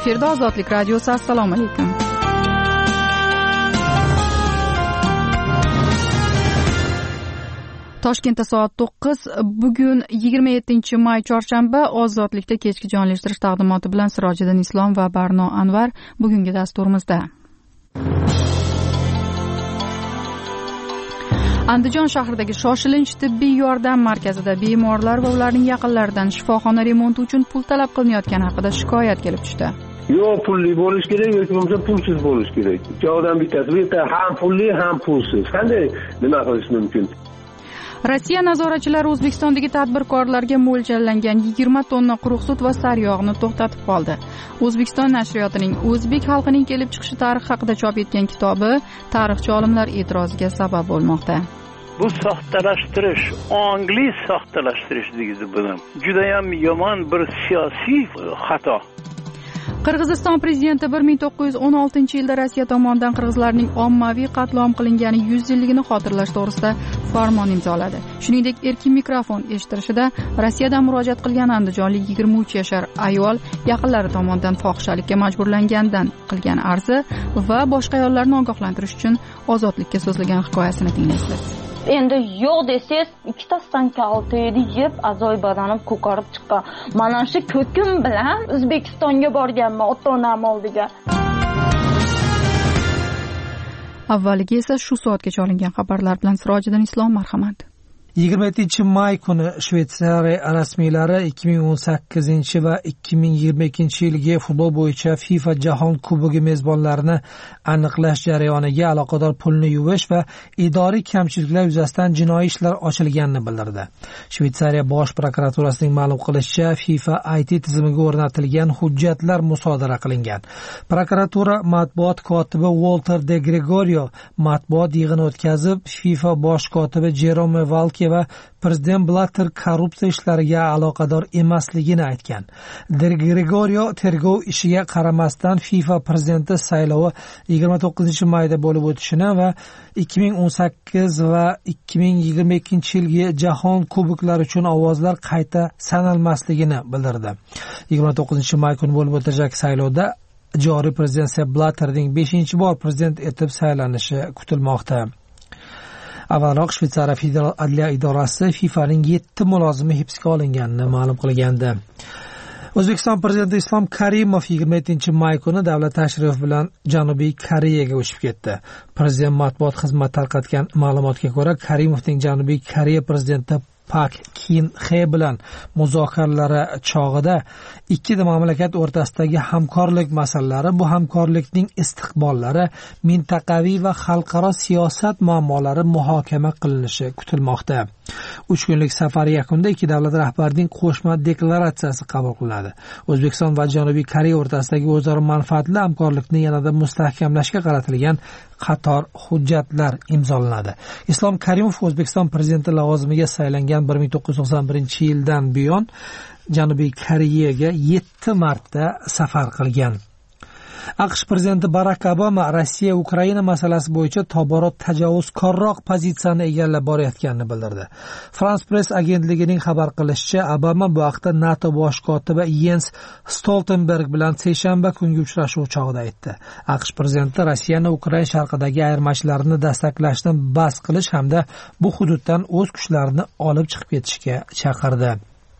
Efirda Ozodlik radiosi. Assalomu alaykum. Toshkentda soat 9. Bugun 27-may chorshanba. Ozodlikda kechki jonlashtirish taqdimoti bilan Sirojiddin Islom va Barno Anvar bugungi dasturimizda. Andijon shahridagi shoshilinch tibbiy yordam markazida bemorlar va ularning yaqinlaridan shifoxona remonti uchun pul talab qilinayotgani haqida shikoyat kelib tushdi. Yo'q, pulli bo'lish kerak yoki bo'lmasa pulsiz bo'lish kerak. Ikkovidan bittasi. Bu yerda ham pulli, ham pulsiz. Qanday nima qilish mumkin? Rossiya nazoratchilari O'zbekistondagi tadbirkorlarga mo'ljallangan 20 tonna quruq sut va sariyog'ni to'xtatib qoldi. O'zbekiston nashriyotining O'zbek xalqining kelib chiqishi tarixi haqida chop etgan kitobi tarixchi olimlar e'tiroziga sabab bo'lmoqda. Bu soxtalashtirish, ongli soxtalashtirish deydi buni. Juda ham yomon bir siyosiy xato. Qirg'iziston prezidenti 1916-yilda Rossiya tomonidan qirg'izlarning ommaviy qatlom qilingani 100 yilligini xotirlash to'g'risida farmon imzoladi. Shuningdek, erkin mikrofon eshittirishida Rossiyadan murojaat qilgan andijonlik 23 yashar ayol yaqinlari tomonidan fohishalikka majburlangandan qilgan arzi va boshqa ayollarni ogohlantirish uchun ozodlikka so'zlagan hikoyasini tinglaysiz. Endi yo'q desangiz, ikkita stanka oltaydi yeb, azoy badanim ko'karib chiqqan. Mana shu ko'kim bilan O'zbekistonga borganman ota-onam oldiga. Avvaliga esa shu soatgacha olingan xabarlar bilan Sirojiddin Islom, marhamat. 27 may kuni Shveysariya rasmiylari 2018 va 2022 yilgi futbol bo'yicha FIFA Jahon Kubogi mezbonlarini aniqlash jarayoniga aloqador pulni yuvish va idoriy kamchiliklar yuzasidan jinoiy ishlar ochilganini bildirdi. Shveysariya bosh prokuraturasining ma'lum qilishicha, FIFA IT tizimiga o'rnatilgan hujjatlar musodara qilingan. Prokuratura matbuot kotibi Walter de Gregorio matbuot yig'ini o'tkazib, FIFA bosh kotibi Jerome Valke va prezident Blatter korrupsiya ishlariga aloqador emasligini aytgan. De Gregorio tergov ishiga qaramasdan FIFA prezidenti saylovi 29 mayda bo'lib o'tishini va 2018 va 2022 yilgi jahon kuboklari uchun ovozlar qayta sanalmasligini bildirdi. 29 may kuni bo'lib o'tajak saylovda joriy prezident Sepp Blatterning 5-bor prezident etib saylanishi kutilmoqda. Avvalroq Shveysariya federal adliya idorasi FIFAning 7 mulozimi hibsga olinganini ma'lum qilgandi. O'zbekiston prezidenti Islom Karimov 27-may kuni davlat tashrifi bilan Janubiy Koreyaga uchib ketdi. Prezident matbuot xizmati tarqatgan ma'lumotga ko'ra, Karimovning Janubiy Koreya prezidenti Pak Kin-he bilan muzokaralari chog'ida ikkita mamlakat o'rtasidagi hamkorlik masalalari, bu hamkorlikning istiqbollari, mintaqaviy va xalqaro siyosat muammolari muhokama qilinishi kutilmoqda. 3 kunlik safar yakunida ikki davlat rahbarining qo'shma deklaratsiyasi qabul qilinadi. O'zbekiston va Janubiy Koreya o'rtasidagi o'zaro manfaatli hamkorlikni yanada mustahkamlashga qaratilgan qator hujjatlar imzolanadi. Islom Karimov O'zbekiston prezidenti lavozimiga saylangan 1991-yildan buyon Janubiy Koreyaga 7 marta safar qilgan. AQSh prezidenti Barack Obama Rossiya Ukraina masalasi bo'yicha tobora tajovuzkorroq pozitsiyani egallab borayotganini bildirdi. France Press agentligining xabar qilishicha, Obama bu haqda NATO bosh kotibi Jens Stoltenberg bilan seshanba kungi uchrashuv chog'ida aytdi. AQSh prezidenti Rossiyani Ukraina sharqidagi ayirmachilarini dastaklashni bas qilish hamda bu hududdan o'z kuchlarini olib chiqib ketishga chaqirdi.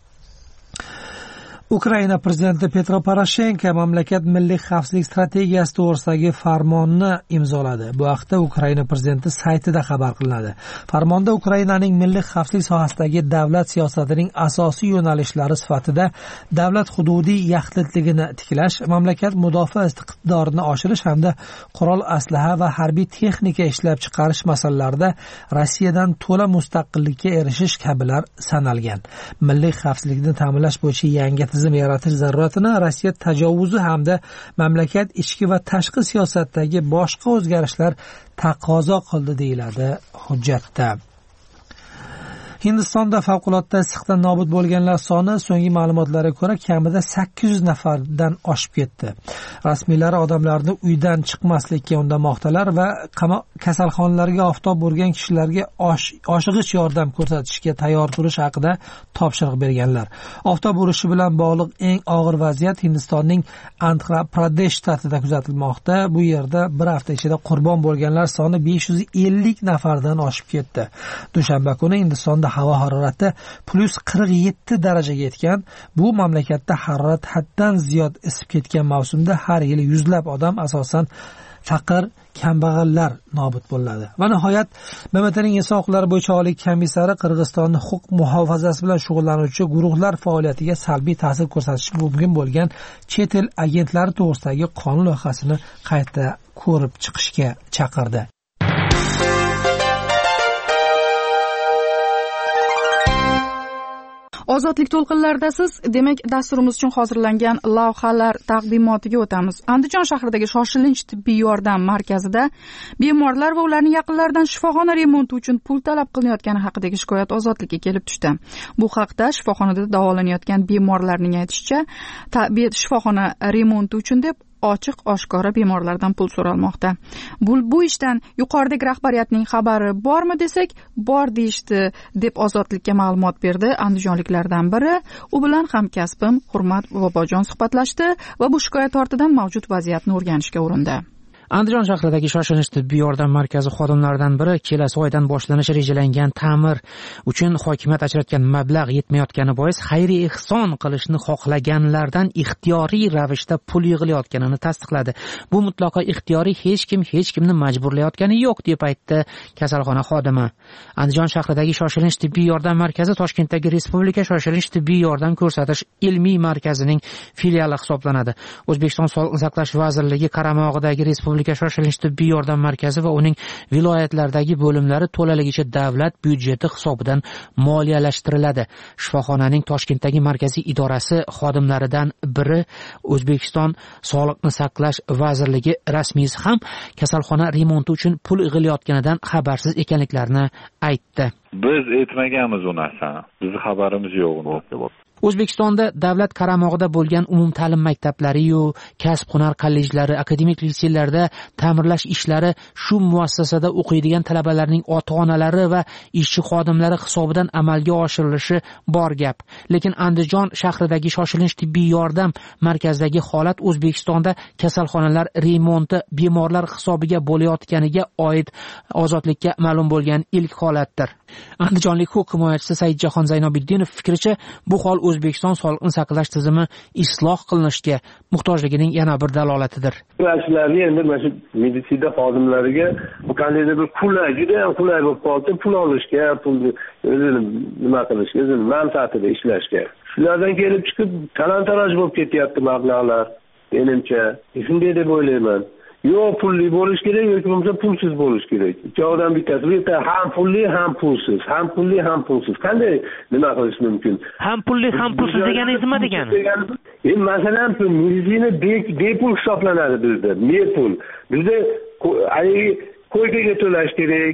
Ukraina prezidenti Petro Poroshenko mamlakat milliy xavfsizlik strategiyasi to'g'risidagi farmonni imzoladi. Bu haqda Ukraina prezidenti saytida xabar qilinadi. Farmonda Ukrainaning milliy xavfsizlik sohasidagi davlat siyosatining asosiy yo'nalishlari sifatida davlat hududiy yaxlitligini tiklash, mamlakat mudofaa iqtidorini oshirish hamda qurol aslaha va harbiy texnika ishlab chiqarish masalalarida Rossiyadan to'la mustaqillikka erishish kabilar sanalgan. Milliy xavfsizlikni ta'minlash bo'yicha yangi tizim yaratish zaruratini Rossiya tajovuzi hamda mamlakat ichki va tashqi siyosatdagi boshqa o'zgarishlar taqozo qildi deyiladi hujjatda. Hindistonda favqulodda issiqdan nobud bo'lganlar soni so'nggi ma'lumotlarga ko'ra kamida 800 nafardan oshib ketdi. Rasmiylar odamlarni uydan chiqmaslikka undamoqdalar va kasalxonalarga oftob urgan kishilarga oshig'ich yordam ko'rsatishga tayyor turish haqida topshiriq berganlar. Oftob urishi bilan bog'liq eng og'ir vaziyat Hindistonning Andhra Pradesh shtatida kuzatilmoqda. Bu yerda bir hafta ichida qurbon bo'lganlar soni 550 nafardan oshib ketdi. Dushanba kuni Hindistonda havo harorati +47 darajaga yetgan. Bu mamlakatda harorat haddan ziyod isib ketgan mavsumda har yili yuzlab odam asosan faqir, kambag'allar nobud bo'ladi. Va nihoyat BMTning inson huquqlari bo'yicha oliy komissari Qirg'izistonning huquq muhofazasi bilan shug'ullanuvchi guruhlar faoliyatiga salbiy ta'sir ko'rsatishi mumkin bo'lgan chet el agentlari to'g'risidagi qonun loyihasini qayta ko'rib chiqishga chaqirdi. Ozodlik to'lqinlaridasiz. Demak, dasturimiz uchun hozirlangan lavhalar taqdimotiga o'tamiz. Andijon shahridagi shoshilinch tibbiy yordam markazida bemorlar va ularning yaqinlaridan shifoxona remonti uchun pul talab qilinayotgani haqidagi shikoyat ozodlikka kelib tushdi. Bu haqda shifoxonada davolanayotgan bemorlarning aytishicha, shifoxona remonti uchun deb ochiq-oshkora bemorlardan pul so'ralmoqda. Bu ishdan yuqoridagi rahbariyatning xabari bormi desak, bor deyishdi deb ozodlikka ma'lumot berdi andijonliklardan biri. U bilan hamkasbim Hurmat Bobojon suhbatlashdi va bu shikoyat ortidan mavjud vaziyatni o'rganishga urindi. Andijon shahridagi shoshilinch tibbiy yordam markazi xodimlaridan biri kelasi oydan boshlanishi rejalangan ta'mir uchun hokimiyat ajratgan mablag' yetmayotgani bois xayriy ehson qilishni xohlaganlardan ixtiyoriy ravishda pul yig'ilayotganini tasdiqladi. Bu mutlaqo ixtiyoriy, hech kimni majburlayotgani yo'q deb aytdi kasalxona xodimi. Andijon shahridagi shoshilinch tibbiy yordam markazi Toshkentdagi Respublika shoshilinch tibbiy yordam ko'rsatish ilmiy markazining filiali hisoblanadi. O'zbekiston Sog'liqni saqlash vazirligi qaramog'idagi Respublika shoshilinch tibbiy yordam markazi va uning viloyatlardagi bo'limlari to'laligicha davlat byudjeti hisobidan moliyalashtiriladi. Shifoxonaning Toshkentdagi markaziy idorasi xodimlaridan biri O'zbekiston Sog'liqni saqlash vazirligi rasmiysi ham kasalxona remonti uchun pul yig'ilayotganidan xabarsiz ekanliklarini aytdi. Biz aytmaganmiz u narsani. Bizning xabarimiz yo'q unda. O'zbekistonda davlat qaramog'ida bo'lgan umumta'lim maktablari-yu, kasb-hunar kollejlari, akademik litseylarda ta'mirlash ishlari shu muassasada o'qiydigan talabalarning ota-onalari va ishchi xodimlari hisobidan amalga oshirilishi bor gap. Lekin Andijon shahridagi shoshilinch tibbiy yordam markazidagi holat O'zbekistonda kasalxonalar remonti bemorlar hisobiga bo'layotganiga oid ozodlikka ma'lum bo'lgan ilk holatdir. Andijonlik huquq himoyachisi Saidjahon Zaynobiddinov fikricha, bu hol O'zbekiston sog'liqni saqlash tizimi isloh qilinishga muhtojligining yana bir dalolatidir. Yoshlarni endi mana shu meditsina xodimlariga bu qandaydir bir qulay, juda ham qulay bo'lib qoldi, pul olishga, pulni o'zini nima qilishga, o'zini manfaatida ishlashga. Shulardan kelib chiqib talon-taroj bo'lib ketyapti mablag'lar. Menimcha, shunday deb o'ylayman. Yo pulli bo'lish kerak yoki bo'lmasa pulsiz bo'lish kerak. Ikkovidan bittasi. Bu yerda ham pulli, ham pulsiz. Ham pulli, ham pulsiz. Qanday nima qilish mumkin? Ham pulli, ham pulsiz deganingiz nima degani? Masalan, meditsina bepul hisoblanadi bizda. Bepul. Bizda qo'ykaga to'lash kerak.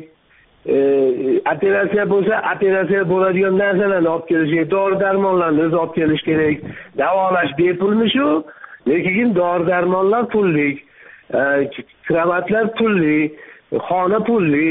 Operatsiya bo'lsa, operatsiya bo'ladigan narsalarni olib kelish kerak. Dori-darmonlarni olib kelish kerak. Davolash bepulmi shu? Lekin dori-darmonlar pullik. Kravatlar pulli, xona pulli.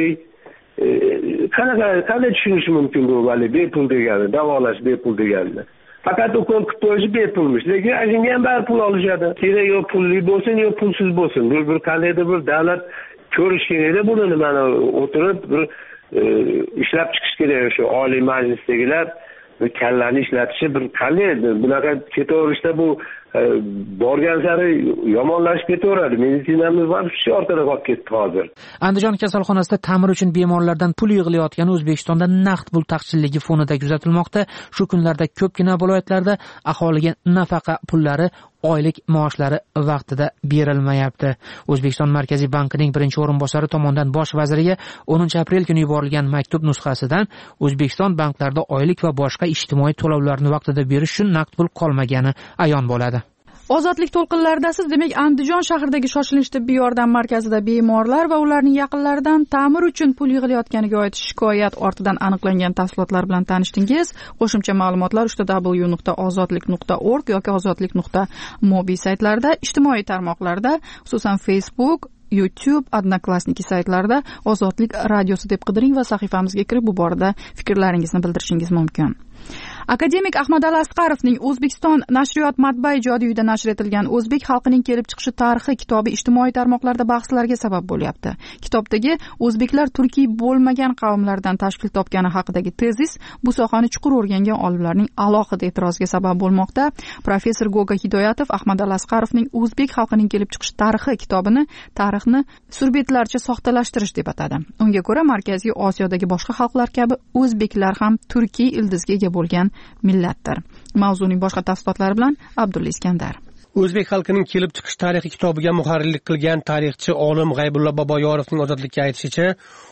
Qanday tushunish mumkin bu vali bepul degani, davolash bepul degani. Faqat ukol qilib qo'yish bepulmish. Lekin shunga ham bari pul olishadi. Kerak yo pulli bo'lsin, yo pulsiz bo'lsin. Bir qandaydir bir davlat ko'rish kerak-da buni nimani o'tirib bir ishlab chiqish kerak o'sha oliy majlisdagilar. Kallani ishlatishi bir qanday bunaqa ketaverishda bu borgan sari yomonlashib ketaveradi. Meditsinamiz ham shu orqada qolib ketdi hozir. Andijon kasalxonasida ta'mir uchun bemorlardan pul yig'ilayotgani O'zbekistonda naqd pul taqchilligi fonida kuzatilmoqda. Shu kunlarda ko'pgina viloyatlarda aholiga nafaqa pullari, oylik maoshlari vaqtida berilmayapti. O'zbekiston Markaziy bankining birinchi o'rinbosari tomonidan bosh vaziriga 10-aprel kuni yuborilgan maktub nusxasidan O'zbekiston banklarida oylik va boshqa ijtimoiy to'lovlarni vaqtida berish uchun naqd pul qolmagani ayon bo'ladi. Ozodlik to'lqinlaridasiz. Demak, Andijon shahridagi shoshilinch tibbiy yordam markazida bemorlar va ularning yaqinlaridan ta'mir uchun pul yig'ilayotganiga oid shikoyat ortidan aniqlangan tafsilotlar bilan tanishdingiz. Qo'shimcha ma'lumotlar www.ozodlik.org yoki ozodlik.mobi saytlarida, ijtimoiy tarmoqlarda, xususan Facebook, YouTube, Odnoklassniki saytlarida Ozodlik radiosi deb qidiring va sahifamizga kirib bu borada fikrlaringizni bildirishingiz mumkin. Akademik Ahmadali Asqarovning O'zbekiston nashriyot matbaa ijodiy uyida nashr etilgan O'zbek xalqining kelib chiqishi tarixi kitobi ijtimoiy tarmoqlarda bahslarga sabab bo'lyapti. Kitobdagi o'zbeklar turkiy bo'lmagan qavmlardan tashkil topgani haqidagi tezis bu sohani chuqur o'rgangan olimlarning alohida e'tiroziga sabab bo'lmoqda. Professor Goga Hidoyatov Ahmadali Asqarovning O'zbek xalqining kelib chiqish tarixi kitobini tarixni surbetlarcha soxtalashtirish deb atadi. Unga ko'ra, Markaziy Osiyodagi boshqa xalqlar kabi o'zbeklar ham turkiy ildizga ega bo'lgan millatdir. Mavzuning boshqa tafsilotlari bilan Abdulla Iskandar. O'zbek xalqining kelib chiqish tarixi kitobiga muharrirlik qilgan tarixchi olim G'aybulla Boboyorovning Ozodlikka aytishicha,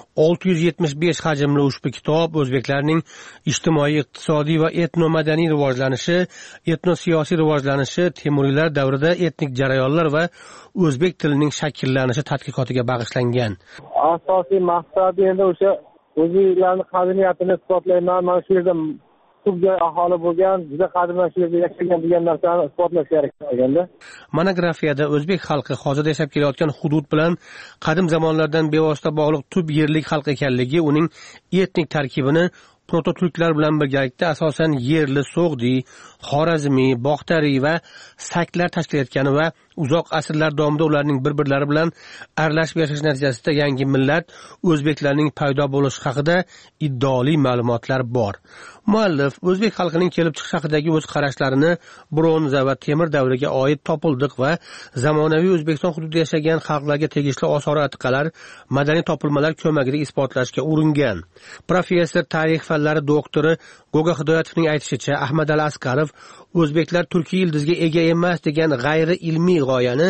675 hajmli ushbu kitob o'zbeklarning ijtimoiy, iqtisodiy va etnomadaniy rivojlanishi, etnosiyosiy rivojlanishi, Temuriylar davrida etnik jarayonlar va o'zbek tilining shakllanishi tadqiqotiga bag'ishlangan. Asosiy maqsadi endi o'sha o'zbeklarning qadriyatini isbotlayman. Mana shu yerda turkiy aholi bo'lgan, juda qadimdan shu yerda yashagan degan narsani isbotlash kerak bo'lganda. Monografiyada o'zbek xalqi hozirda yashab kelayotgan hudud bilan qadim zamonlardan bevosita bog'liq tub yerlik xalq ekanligi, uning etnik tarkibini prototurklar bilan birgalikda asosan yerli, so'g'di, xorazmiy, bog'tariy va saklar tashkil etgani va uzoq asrlar davomida ularning bir-birlari bilan aralashib yashash natijasida yangi millat o'zbeklarning paydo bo'lishi haqida iddioli ma'lumotlar bor. Muallif o'zbek xalqining kelib chiqish haqidagi o'z qarashlarini bronza va temir davriga oid topildiq va zamonaviy O'zbekiston hududida yashagan xalqlarga tegishli osor-atiqalar, madaniy topilmalar ko'magida isbotlashga uringan. Professor tarix fanlari doktori Goga Hidoyatovning aytishicha, Ahmadali Asqarov o'zbeklar turkiy ildizga ega emas degan g'ayri ilmiy g'oyani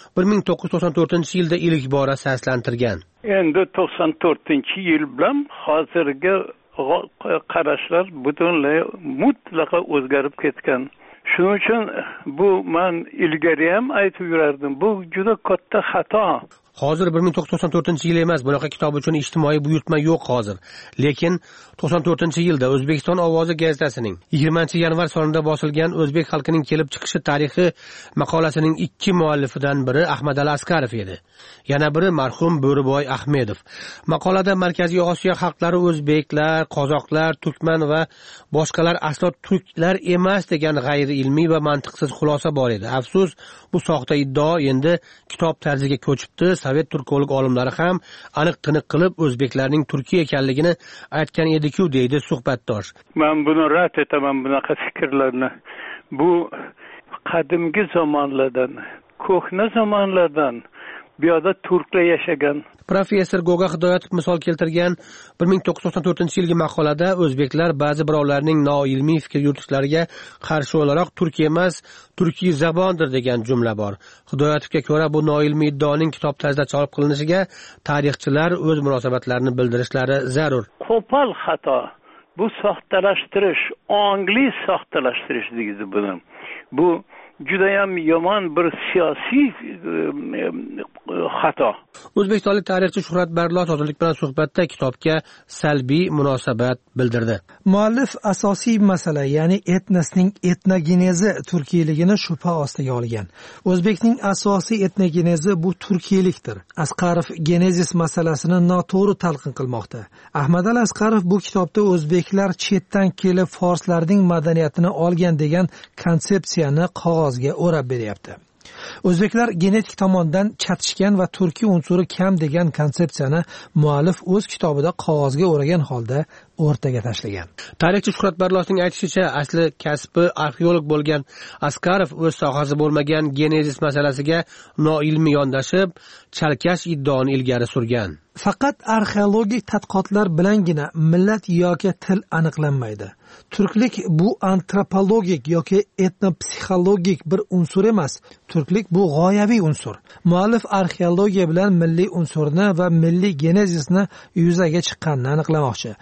1994-yilda ilk bora saslantirgan. Endi 94-yil bilan hozirgi qarashlar butunlay mutlaqo o'zgarib ketgan. Shuning uchun bu men ilgari ham aytib yurardim. Bu juda katta xato. Hozir 1994-yil emas, bunaqa kitob uchun ijtimoiy buyurtma yo'q hozir. Lekin 94-yilda O'zbekiston ovozi gazetasining 20-yanvar sonida bosilgan O'zbek xalqining kelib chiqishi tarixi maqolasining ikki muallifidan biri Ahmadali Asqarov edi. Yana biri marhum Bo'riboy Ahmedov. Maqolada Markaziy Osiyo xalqlari o'zbeklar, qozoqlar, turkman va boshqalar aslo turklar emas degan g'ayri ilmiy va mantiqsiz xulosa bor edi. Afsus, bu soxta iddao endi kitob tarziga ko'chibdi. Sovet turkolog olimlari ham aniq-tiniq qilib o'zbeklarning turkiy ekanligini aytgan edi-ku, deydi suhbatdosh. Men buni rad etaman, bunaqa fikrlarni. Bu qadimgi zamonlardan, ko'hna zamonlardan bu yerda turklar yashagan. Professor Goga Hidoyatov misol keltirgan 1994-yilgi maqolada o'zbeklar ba'zi birovlarning noilmiy fikr yuritishlariga qarshi o'laroq turkiy emas, turkiy zabondir degan jumla bor. Hidoyatovga ko'ra, bu noilmiy iddaoning kitob tarzida chop qilinishiga tarixchilar o'z munosabatlarini bildirishlari zarur. Qo'pol xato. Bu soxtalashtirish, ongli soxtalashtirish deydi buni. Bu juda ham yomon bir siyosiy xato. O'zbekistonlik tarixchi Shuhrat Barlos Ozodlik bilan suhbatda kitobga salbiy munosabat bildirdi. Muallif asosiy masala, ya'ni etnosning etnogenezi turkiyligini shubha ostiga olgan. O'zbekning asosiy etnogenezi bu turkiylikdir. Asqarov genezis masalasini noto'g'ri talqin qilmoqda. Ahmadali Asqarov bu kitobda o'zbeklar chetdan kelib forslarning madaniyatini olgan degan konsepsiyani qog'ozga o'rab beryapti. O'zbeklar genetik tomondan chatishgan va turkiy unsuri kam degan konsepsiyani muallif o'z kitobida qog'ozga o'ragan holda o'rtaga tashlagan. Tarixchi Shuhrat Barlosning aytishicha, asli kasbi arxeolog bo'lgan Asqarov o'z sohasi bo'lmagan genezis masalasiga noilmiy yondashib, chalkash iddaoni ilgari surgan. Faqat arxeologik tadqiqotlar bilangina millat yoki til aniqlanmaydi. Turklik bu antropologik yoki etnopsixologik bir unsur emas. Turklik bu g'oyaviy unsur. Muallif arxeologiya bilan milliy unsurni va milliy genezisni yuzaga chiqqanini aniqlamoqchi. Bu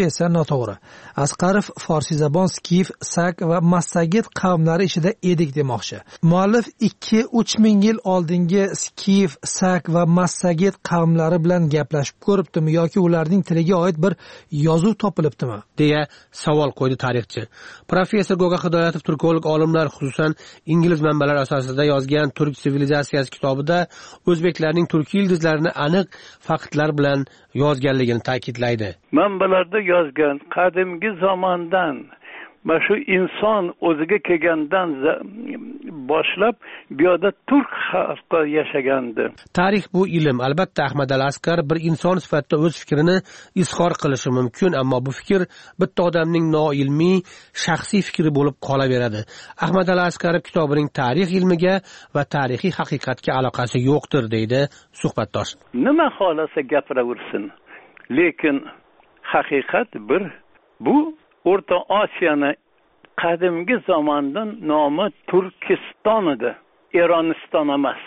esa noto'g'ri. Asqarov forsiyzabon Skiv, Sak va Massagit qavmlari ichida edik demoqchi. Muallif 2-3 ming yil oldingi Skiv, Sak va Massagit qavmlari bilan gaplashib ko'ribdimi yoki ularning tiliga oid bir yozuv topilibdimi deya savol qo'ydi tarixchi. Professor Goga Hidoyatov turkolog olimlar, xususan ingliz manbalar asosida yozgan Turk sivilizatsiyasi kitobida o'zbeklarning turkiy yildizlarini aniq faktlar bilan yozganligini ta'kidlaydi. Manbalarda yozgan qadimgi zamondan mana shu inson o'ziga kelgandan boshlab bu yerda turk xalqi yashagandi. Tarix bu ilm. Albatta Ahmad al-Askar bir inson sifatida o'z fikrini izhor qilishi mumkin, ammo bu fikr bitta odamning noilmiy, shaxsiy fikri bo'lib qolaveradi. Ahmad al-Askarov kitobining tarix ilmiga va tarixiy haqiqatga aloqasi yo'qdir, deydi suhbatdosh. Nima xolasa gapiraversin. Lekin haqiqat bir, bu O'rta Osiyoni qadimgi zamondan nomi Turkiston edi, Eroniston emas.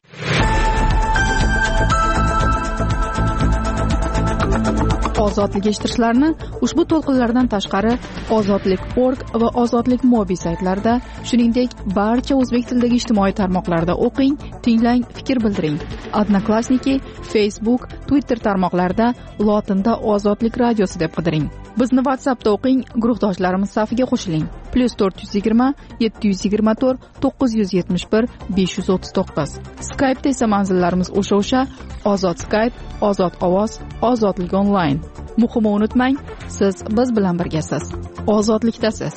Ozodlik eshittirishlarni ushbu to'lqinlardan tashqari ozodlik.org va ozodlik mobil saytlarida, shuningdek barcha o'zbek tilidagi ijtimoiy tarmoqlarda o'qing, tinglang, fikr bildiring. Odnoklassniki, Facebook, Twitter tarmoqlarida lotinda Ozodlik radiosi deb qidiring. Bizni WhatsAppda o'qing, guruhdoshlarimiz safiga qo'shiling. +420 724 971 539. Skype'da esa manzillarimiz o'sha Ozod Skype, Ozod ovoz, Ozodlik onlayn. Muhimi unutmang, siz biz bilan birgasiz. Ozodlikdasiz.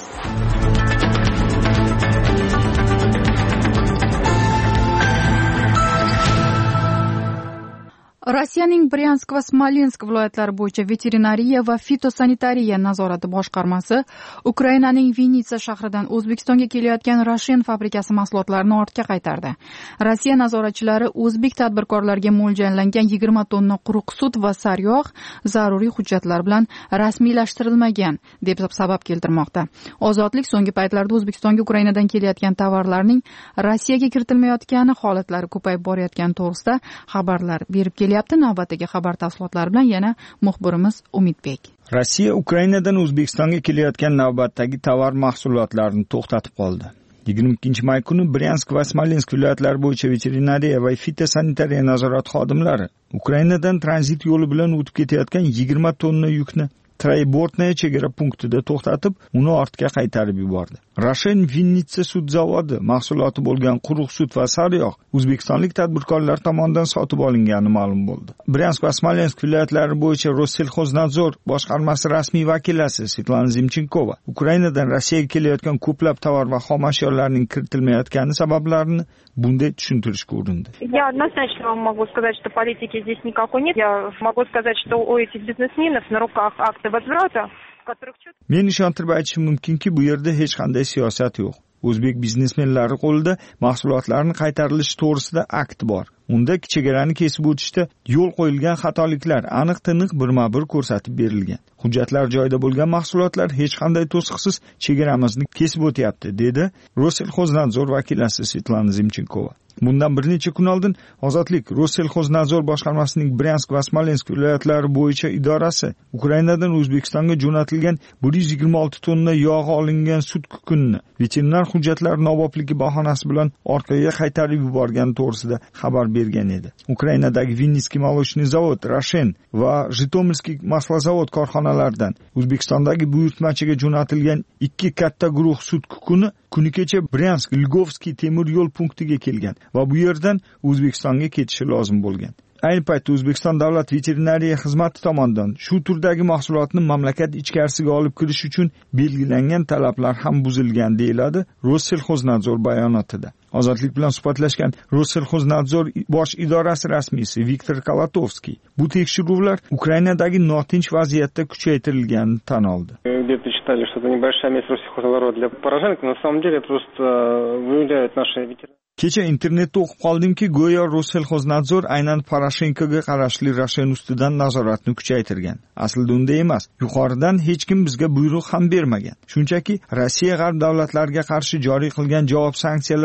Rossiyaning Bryansk va Smolensk viloyatlari bo'yicha veterinariya va fitosanitariya nazorati boshqarmasi Ukrainaning Vinnitsa shahridan O'zbekistonga kelayotgan Rashen fabrikasi mahsulotlarini ortga qaytardi. Rossiya nazoratchilari o'zbek tadbirkorlarga mo'ljallangan 20 tonna quruq sut va saryog' zaruriy hujjatlar bilan rasmiylashtirilmagan deb sabab keltirmoqda. Ozodlik so'nggi paytlarda O'zbekistonga Ukrainadan kelayotgan tovarlarning Rossiyaga kiritilmayotgani holatlari ko'payib borayotgani to'g'risida xabarlar berib kelyapti. Navbatdagi xabar tafsilotlari bilan yana muxbirimiz Umidbek. Rossiya Ukrainadan O'zbekistonga kelayotgan navbatdagi tovar mahsulotlarini to'xtatib qoldi. 22-may kuni Bryansk va Smolensk viloyatlari bo'yicha veterinariya va fitosanitariya nazorati xodimlari Ukrainadan tranzit yo'li bilan o'tib ketayotgan 20 tonna yukni Traybortnaya chegara punktida to'xtatib, uni ortga qaytarib yubordi. Rashen Vinnitsa sut zavodi mahsuloti bo'lgan quruq sut va saryog' o'zbekistonlik tadbirkorlar tomonidan sotib olingani ma'lum bo'ldi. Bryansk va Smolensk viloyatlari bo'yicha Rossellxoznadzor boshqarmasi rasmiy vakilasi Svetlana Zimchenkova Ukrainadan Rossiyaga kelayotgan ko'plab tovar va xom ashyolarning kiritilmayotgani sabablarini bunday tushuntirishga urindi. Я однозначно вам могу сказать, что политики здесь никакой нет. Я могу сказать, что у этих бизнесменов на руках акты возврата. Men ishontirib aytishim mumkinki, bu yerda hech qanday siyosat yo'q. O'zbek biznesmenlari qo'lida mahsulotlarning qaytarilishi to'g'risida akt bor. Unda chegarani kesib o'tishda yo'l qo'yilgan xatoliklar aniq-tiniq birma-bir ko'rsatib berilgan. Hujjatlar joyida bo'lgan mahsulotlar hech qanday to'siqsiz chegaramizni kesib o'tyapti, dedi Rossellxoznadzor vakilasi Svetlana Zimchenkova. Bundan bir necha kun oldin Ozodlik Rossellxoznadzor boshqarmasining Bryansk va Smolensk viloyatlari bo'yicha idorasi Ukrainadan O'zbekistonga jo'natilgan 126 tonna yog'i olingan sut kukunini veterinar hujjatlar nobobligi bahonasi bilan orqaga qaytarib yuborgani to'g'risida xabar bergan edi. Ukrainadagi Vinnitskiy молочный zavod, Rashen va Jitomilskiy maslozavod korxonalaridan O'zbekistondagi buyurtmachiga jo'natilgan 2 katta guruh sut kukuni kuni kecha Bryansk Lgovskiy temir yo'l punktiga kelgan va bu yerdan O'zbekistonga ketishi lozim bo'lgan. Ayni paytda O'zbekiston davlat veterinariya xizmati tomonidan shu turdagi mahsulotni mamlakat ichkarisiga olib kirish uchun belgilangan talablar ham buzilgan, deyiladi Rossellxoznadzor bayonotida. Ozodlik bilan suhbatlashgan Rossellxoznadzor bosh idorasi rasmiysi Viktor Kalatovskiy bu tekshiruvlar Ukrainadagi notinch vaziyatda kuchaytirilganini tan oldi. Где-то читали, что это небольшая месть Rossellxoznadzor для пораженок, на самом деле просто выявляют наши ветераны. Kecha internetda o'qib qoldimki, go'yo Rossellxoznadzor aynan Poroshenkoga qarashli Rashen ustidan nazoratni kuchaytirgan. Aslida unday emas. Yuqoridan hech kim bizga buyruq ham bermagan. Shunchaki Rossiya g'arb davlatlariga qarshi joriy qilgan javob sanksiyalar tufayli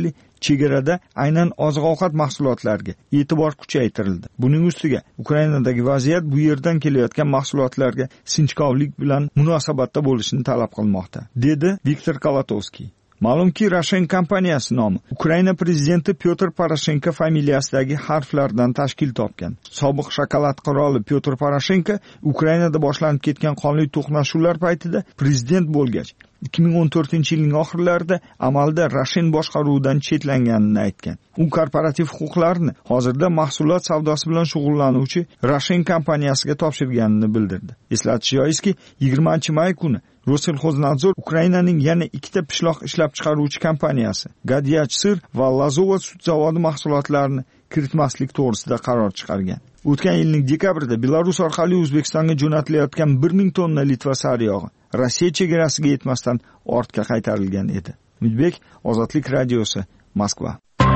tufayli chegarada aynan oziq-ovqat mahsulotlariga e'tibor kuchaytirildi. Buning ustiga Ukrainadagi vaziyat bu yerdan kelayotgan mahsulotlarga sinchkovlik bilan munosabatda bo'lishini talab qilmoqda, dedi Viktor Kalatovskiy. Ma'lumki, Rashen kompaniyasi nomi Ukraina prezidenti Pyotr Poroshenko familiyasidagi harflardan tashkil topgan. Sobiq shokolad qiroli Pyotr Poroshenko Ukrainada boshlanib ketgan qonli to'qnashuvlar paytida prezident bo'lgach, 2014-yilning oxirlarida amalda Rashen boshqaruvidan chetlanganini aytgan. U korporativ huquqlarni hozirda mahsulot savdosi bilan shug'ullanuvchi Rashen kompaniyasiga topshirganini bildirdi. Eslatish joizki, 20-may kuni Roselxoznadzor Ukrainaning yana ikkita pishloq ishlab chiqaruvchi kompaniyasi Gadyach sir va Lazovo sut zavodi mahsulotlarini kiritmaslik to'g'risida qaror chiqargan. O'tgan yilning dekabrida Belarus orqali O'zbekistonga jo'natilayotgan 1000 tonna Litva sariyog'i Rossiya chegarasiga yetmasdan ortga qaytarilgan edi. Umidbek, Ozodlik radiosi, Moskva.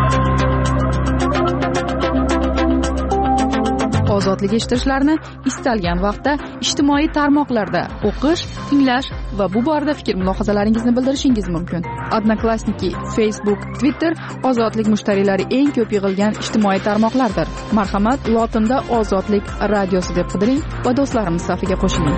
Ozodlik eshittirishlarini istalgan vaqtda ijtimoiy tarmoqlarda o'qish, tinglash va bu borada fikr-mulohazalaringizni bildirishingiz mumkin. Odnoklassniki, Facebook, Twitter Ozodlik mushtariylari eng ko'p yig'ilgan ijtimoiy tarmoqlardir. Marhamat, lotinda Ozodlik radiosi deb qidiring va do'stlarimiz safiga qo'shiling.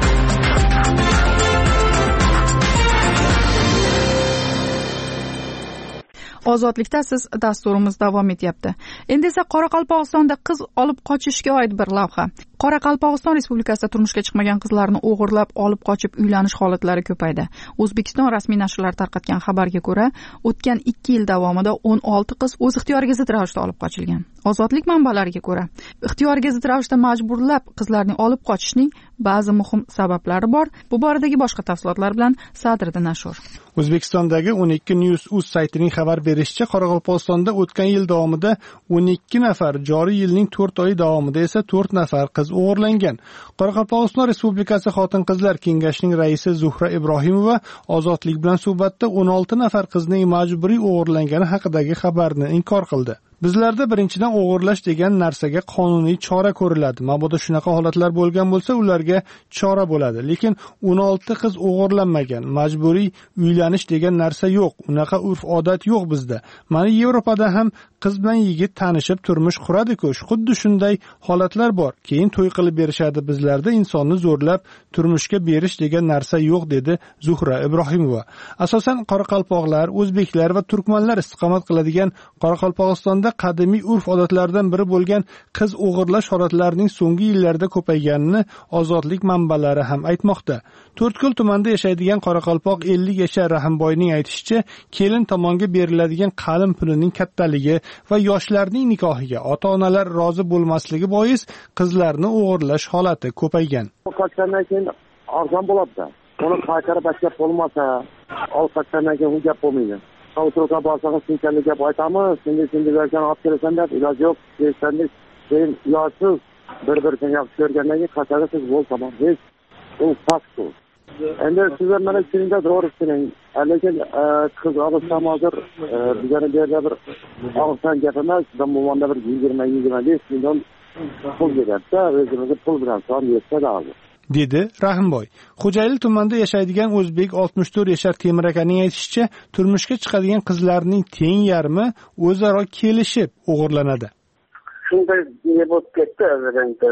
Ozodlikda siz dasturimiz davom etyapti. Endi esa Qoraqalpog'istonda qiz olib qochishga oid bir lavha. Qoraqalpog'iston Respublikasida turmushga chiqmagan qizlarni o'g'irlab olib qochib uylanish holatlari ko'paydi. O'zbekiston rasmiy nashrlari tarqatgan xabarga ko'ra, o'tgan 2 yil davomida 16 qiz o'z ixtiyoriga zid ravishda olib qochilgan. Ozodlik manbalariga ko'ra, ixtiyoriga zid ravishda majburlab qizlarni olib qochishning ba'zi muhim sabablari bor. Bu boradagi boshqa tafsilotlar bilan Sadrida Nashur. O'zbekistondagi 12news.uz saytining xabar berishicha, Qoraqalpog'istonda o'tgan yil davomida 12 nafar, joriy yilning 4 oyi davomida esa 4 nafar qiz o'g'irlangan. Qoraqalpog'iston Respublikasi Xotin-qizlar kengashining raisi Zuhra Ibrohimova Ozodlik bilan suhbatda 16 nafar qizning majburiy o'g'irlangani haqidagi xabarni inkor qildi. Bizlarda birinchidan o'g'irlash degan narsaga qonuniy chora ko'riladi. Mabodo shunaqa holatlar bo'lgan bo'lsa, ularga chora bo'ladi. Lekin 16 qiz o'g'irlanmagan. Majburiy uylanish degan narsa yo'q. Unaqa urf-odat yo'q bizda. Mana Yevropada ham qiz bilan yigit tanishib turmush quradi-ku. Xuddi shunday holatlar bor. Keyin to'y qilib berishadi. Bizlarda insonni zo'rlab turmushga berish degan narsa yo'q, dedi Zuhra Ibrohimova. Asosan qoraqalpoqlar, o'zbeklar va turkmanlar istiqomat qiladigan Qoraqalpog'istonda qadimiy urf-odatlardan biri bo'lgan qiz o'g'irlash holatlarining so'nggi yillarda ko'payganini Ozodlik manbalari ham aytmoqda. To'rtko'l tumanida yashaydigan Qoraqalpoq 50 yashar Rahimboyning aytishicha, kelin tomonga beriladigan qalin pulining kattaligi va yoshlarning nikohiga ota-onalar rozi bo'lmasligi bois qizlarni o'g'irlash holati ko'paygan. Qochgandan keyin arzon bo'ladi. Uni qaytarib bachcha bo'lmasa, olqatdan keyin u gap bo'lmaydi. Avtoga borsangiz shunchalik gap aytamiz, shunday bergan olib kelasan deb, iloj yo'q, desangiz, keyin ilojsiz bir-birini yaxshi ko'rgandan keyin qatarasiz bo'lsa-ham, hech u fakt. Endi sizlar mana shunday to'g'risining, lekin qiz olishdan hozir bizning yerda bir og'zdan gap emas, zamonda bir 20-25 million pul beradi, o'zimizga pul bilan son yetsa hozir, dedi Rahimboy. Xo'jayli tumanida yashaydigan o'zbek 64 yashar Temir akaning aytishicha, turmushga chiqadigan qizlarning teng yarmi o'zaro kelishib o'g'irlanadi. Shunday bo'lib ketdi endi.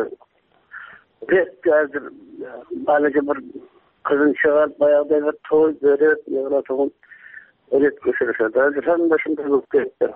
Balki bir qizin chiqarib, boyag'da bir to'y berib, Yevropaga o'rib ko'chirishadi. Hamda shunday bo'lib ketdi.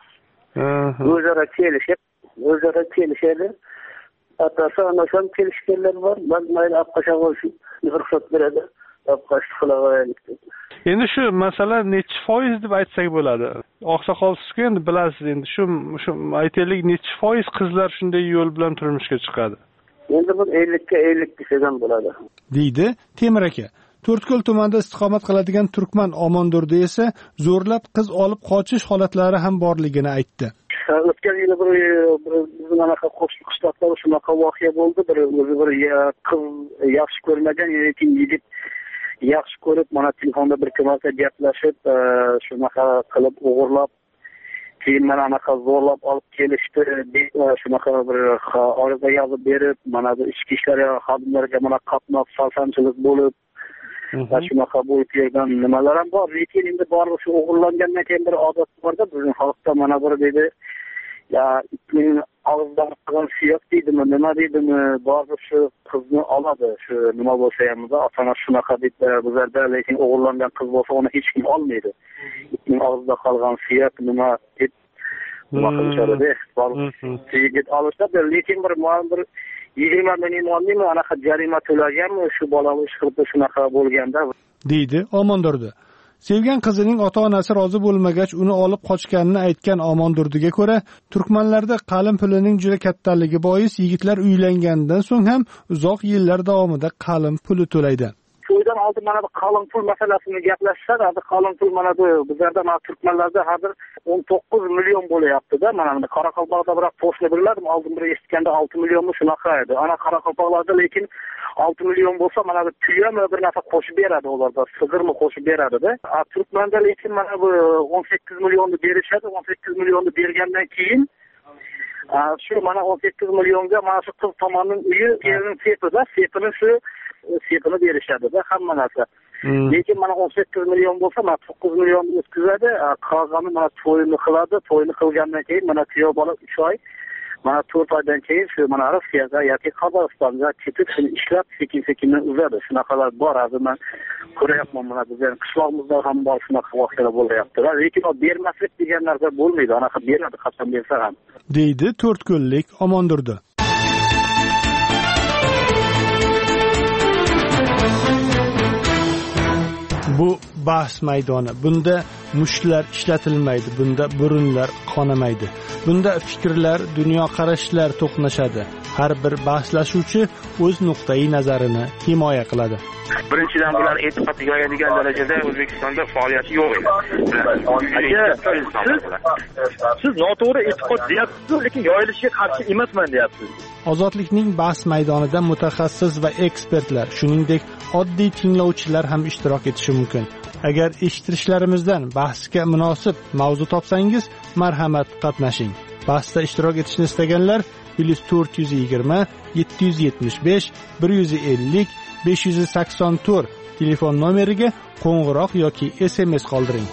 O'zaro kelishadi. Hatta sonradan kelishganlar bor. Ben mayli apqaşaq olsun, ruxsat beradi. Apqaşlik qilaveraylik. Endi shu masala necha foiz deb aytsak bo'ladi? Oqsoqolsiz-ku endi bilasiz, endi shu aytaylik, necha foiz qizlar shunday yo'l bilan turmushga chiqadi? Endi bu 50 ga 50 degan bo'ladi, deydi Temir aka. To'rtko'l tumanida istiqomat qiladigan turkman Omondurda esa zo'rlab qiz olib qochish holatlari ham borligini aytdi. O'tgan yili bir anaqa qo'shniq qishloqda shunaqa voqea bo'ldi. Bir qiz yaxshi ko'rmagan, lekin yigit yaxshi ko'rib, mana telefonda bir marta gaplashib, shunaqa qilib o'g'irlab, keyin mana anaqa zo'rlab olib kelishdi. Shunaqa bir ariza yozib berib, mana bu ichki ishlar xodimlariga mana qatnab salsanchilik bo'lib, va shunaqa bo'lib yerdan nimalar ham bor. Lekin endi borib shu o'g'irlangandan keyin bir odat borda bizning xalqda mana bir deydi, ya itning og'zidan qilgan suyak deydimi, nima deydimi, borib shu qizni oladi. Shu nima bo'lsa ham ota-ona shunaqa deydi bizlarda, lekin o'g'irlangan qiz bo'lsa uni hech kim olmaydi. Itning og'zida qolgan suyak nima deb nima qilishadi. Yigit olishadi, lekin bir 20 million olmaymi, anaqa jarima to'laganmi shu bolani ish qilib shunaqa bo'lganda deydi Omondurdi. Sevgan qizining ota-onasi rozi bo'lmagach uni olib qochganini aytgan Omondurdiga ko'ra, turkmanlarda qalin pulining juda kattaligi bois yigitlar uylangandan so'ng ham uzoq yillar davomida qalin puli to'laydi. To'ydan oldin mana bu qalin pul masalasini gaplashishadi. Hozir qalin pul mana bu bizlarda mana turkmanlarda hozir 19 million bo'layapti-da. Mana bunda Qoraqalpoqda biroq po'shni bilardim, oldin bir eshitganda 6 millionmi shunaqa edi. Ana Qoraqalpoqlarda lekin 6 million bo'lsa mana bu tuyami bir narsa qo'shib beradi ularda, sig'irmi qo'shib beradi-da. Turkmanda lekin mana bu 18 millionni berishadi. 18 millionni bergandan keyin shu mana 18 millionga mana shu qiz tomonining uyi, kelin sepida, sepini shu sepini berishadi-da hamma narsa. Lekin mana 18 million bo'lsa, mana 9 million o'tkazadi, qolganini mana to'yini qiladi. To'yini qilgandan keyin mana kuyov bola 3 oy, mana 4 oydan keyin shu mana Rossiyaga yoki Qozog'istonga ketib, shuni ishlab sekin-sekindan uzadi. Shunaqalar bor. Hozir men ko'ryapman, mana bizning qishlog'imizda ham bor shunaqa voqealar bo'lyapti. Lekin o bermaslik degan narsa bo'lmaydi. Anaqa beradi, qachon bersa ham. deydi To'rtko'llik Omondurdi. Bu bahs maydoni. Bunda mushlar ishlatilmaydi, bunda burunlar qonamaydi. Bunda fikrlar, dunyoqarashlar to'qnashadi. Har bir bahslashuvchi o'z nuqtai nazarini himoya qiladi. Birinchidan bular e'tiqod yoyadigan darajada O'zbekistonda faoliyati yo'q edi. Siz noto'g'ri e'tiqod deyapsiz, lekin yoyilishiga qarshi emasman deyapsiz. Ozodlikning bahs maydonida mutaxassis va ekspertlar, shuningdek oddiy tinglovchilar ham ishtirok etishi mumkin. Agar eshittirishlarimizdan bahsga munosib mavzu topsangiz, marhamat qatnashing. Bahsda ishtirok etishni istaganlar +420 775 150 584 telefon nomeriga qo'ng'iroq yoki SMS qoldiring.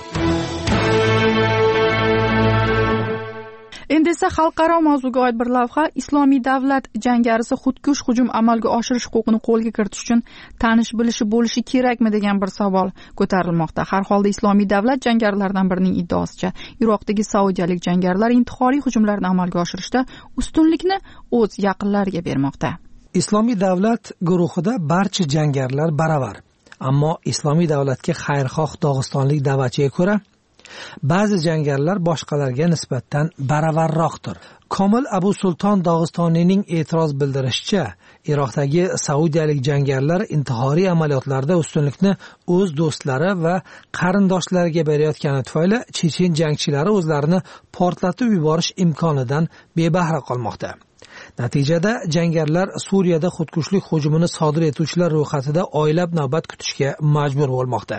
Endi esa xalqaro mavzuga oid bir lavha. Islomiy davlat jangarisi xudkush hujum amalga oshirish huquqini qo'lga kiritish uchun tanish bilishi bo'lishi kerakmi degan bir savol ko'tarilmoqda. Har holda Islomiy davlat jangarilaridan birining iddaosicha, Iroqdagi saudiyalik jangarilar intihoriy hujumlarni amalga oshirishda ustunlikni o'z yaqinlariga bermoqda. Islomiy davlat guruhida barcha jangarilar baravar. Ammo Islomiy davlatga xayrixoh dog'istonlik da'vatchiga ko'ra, ba'zi jangarilar boshqalarga nisbatan baravarroqdir. Komil Abu Sulton Dog'istoniyning e'tiroz bildirishicha, Iroqdagi saudiyalik jangarilar intihoriy amaliyotlarda ustunlikni o'z do'stlari va qarindoshlariga berayotgani tufayli chechen jangchilari o'zlarini portlatib yuborish imkonidan bebahra qolmoqda. Natijada jangarilar Suriyada xudkushlik hujumini sodir etuvchilar ro'yxatida oylab navbat kutishga majbur bo'lmoqda.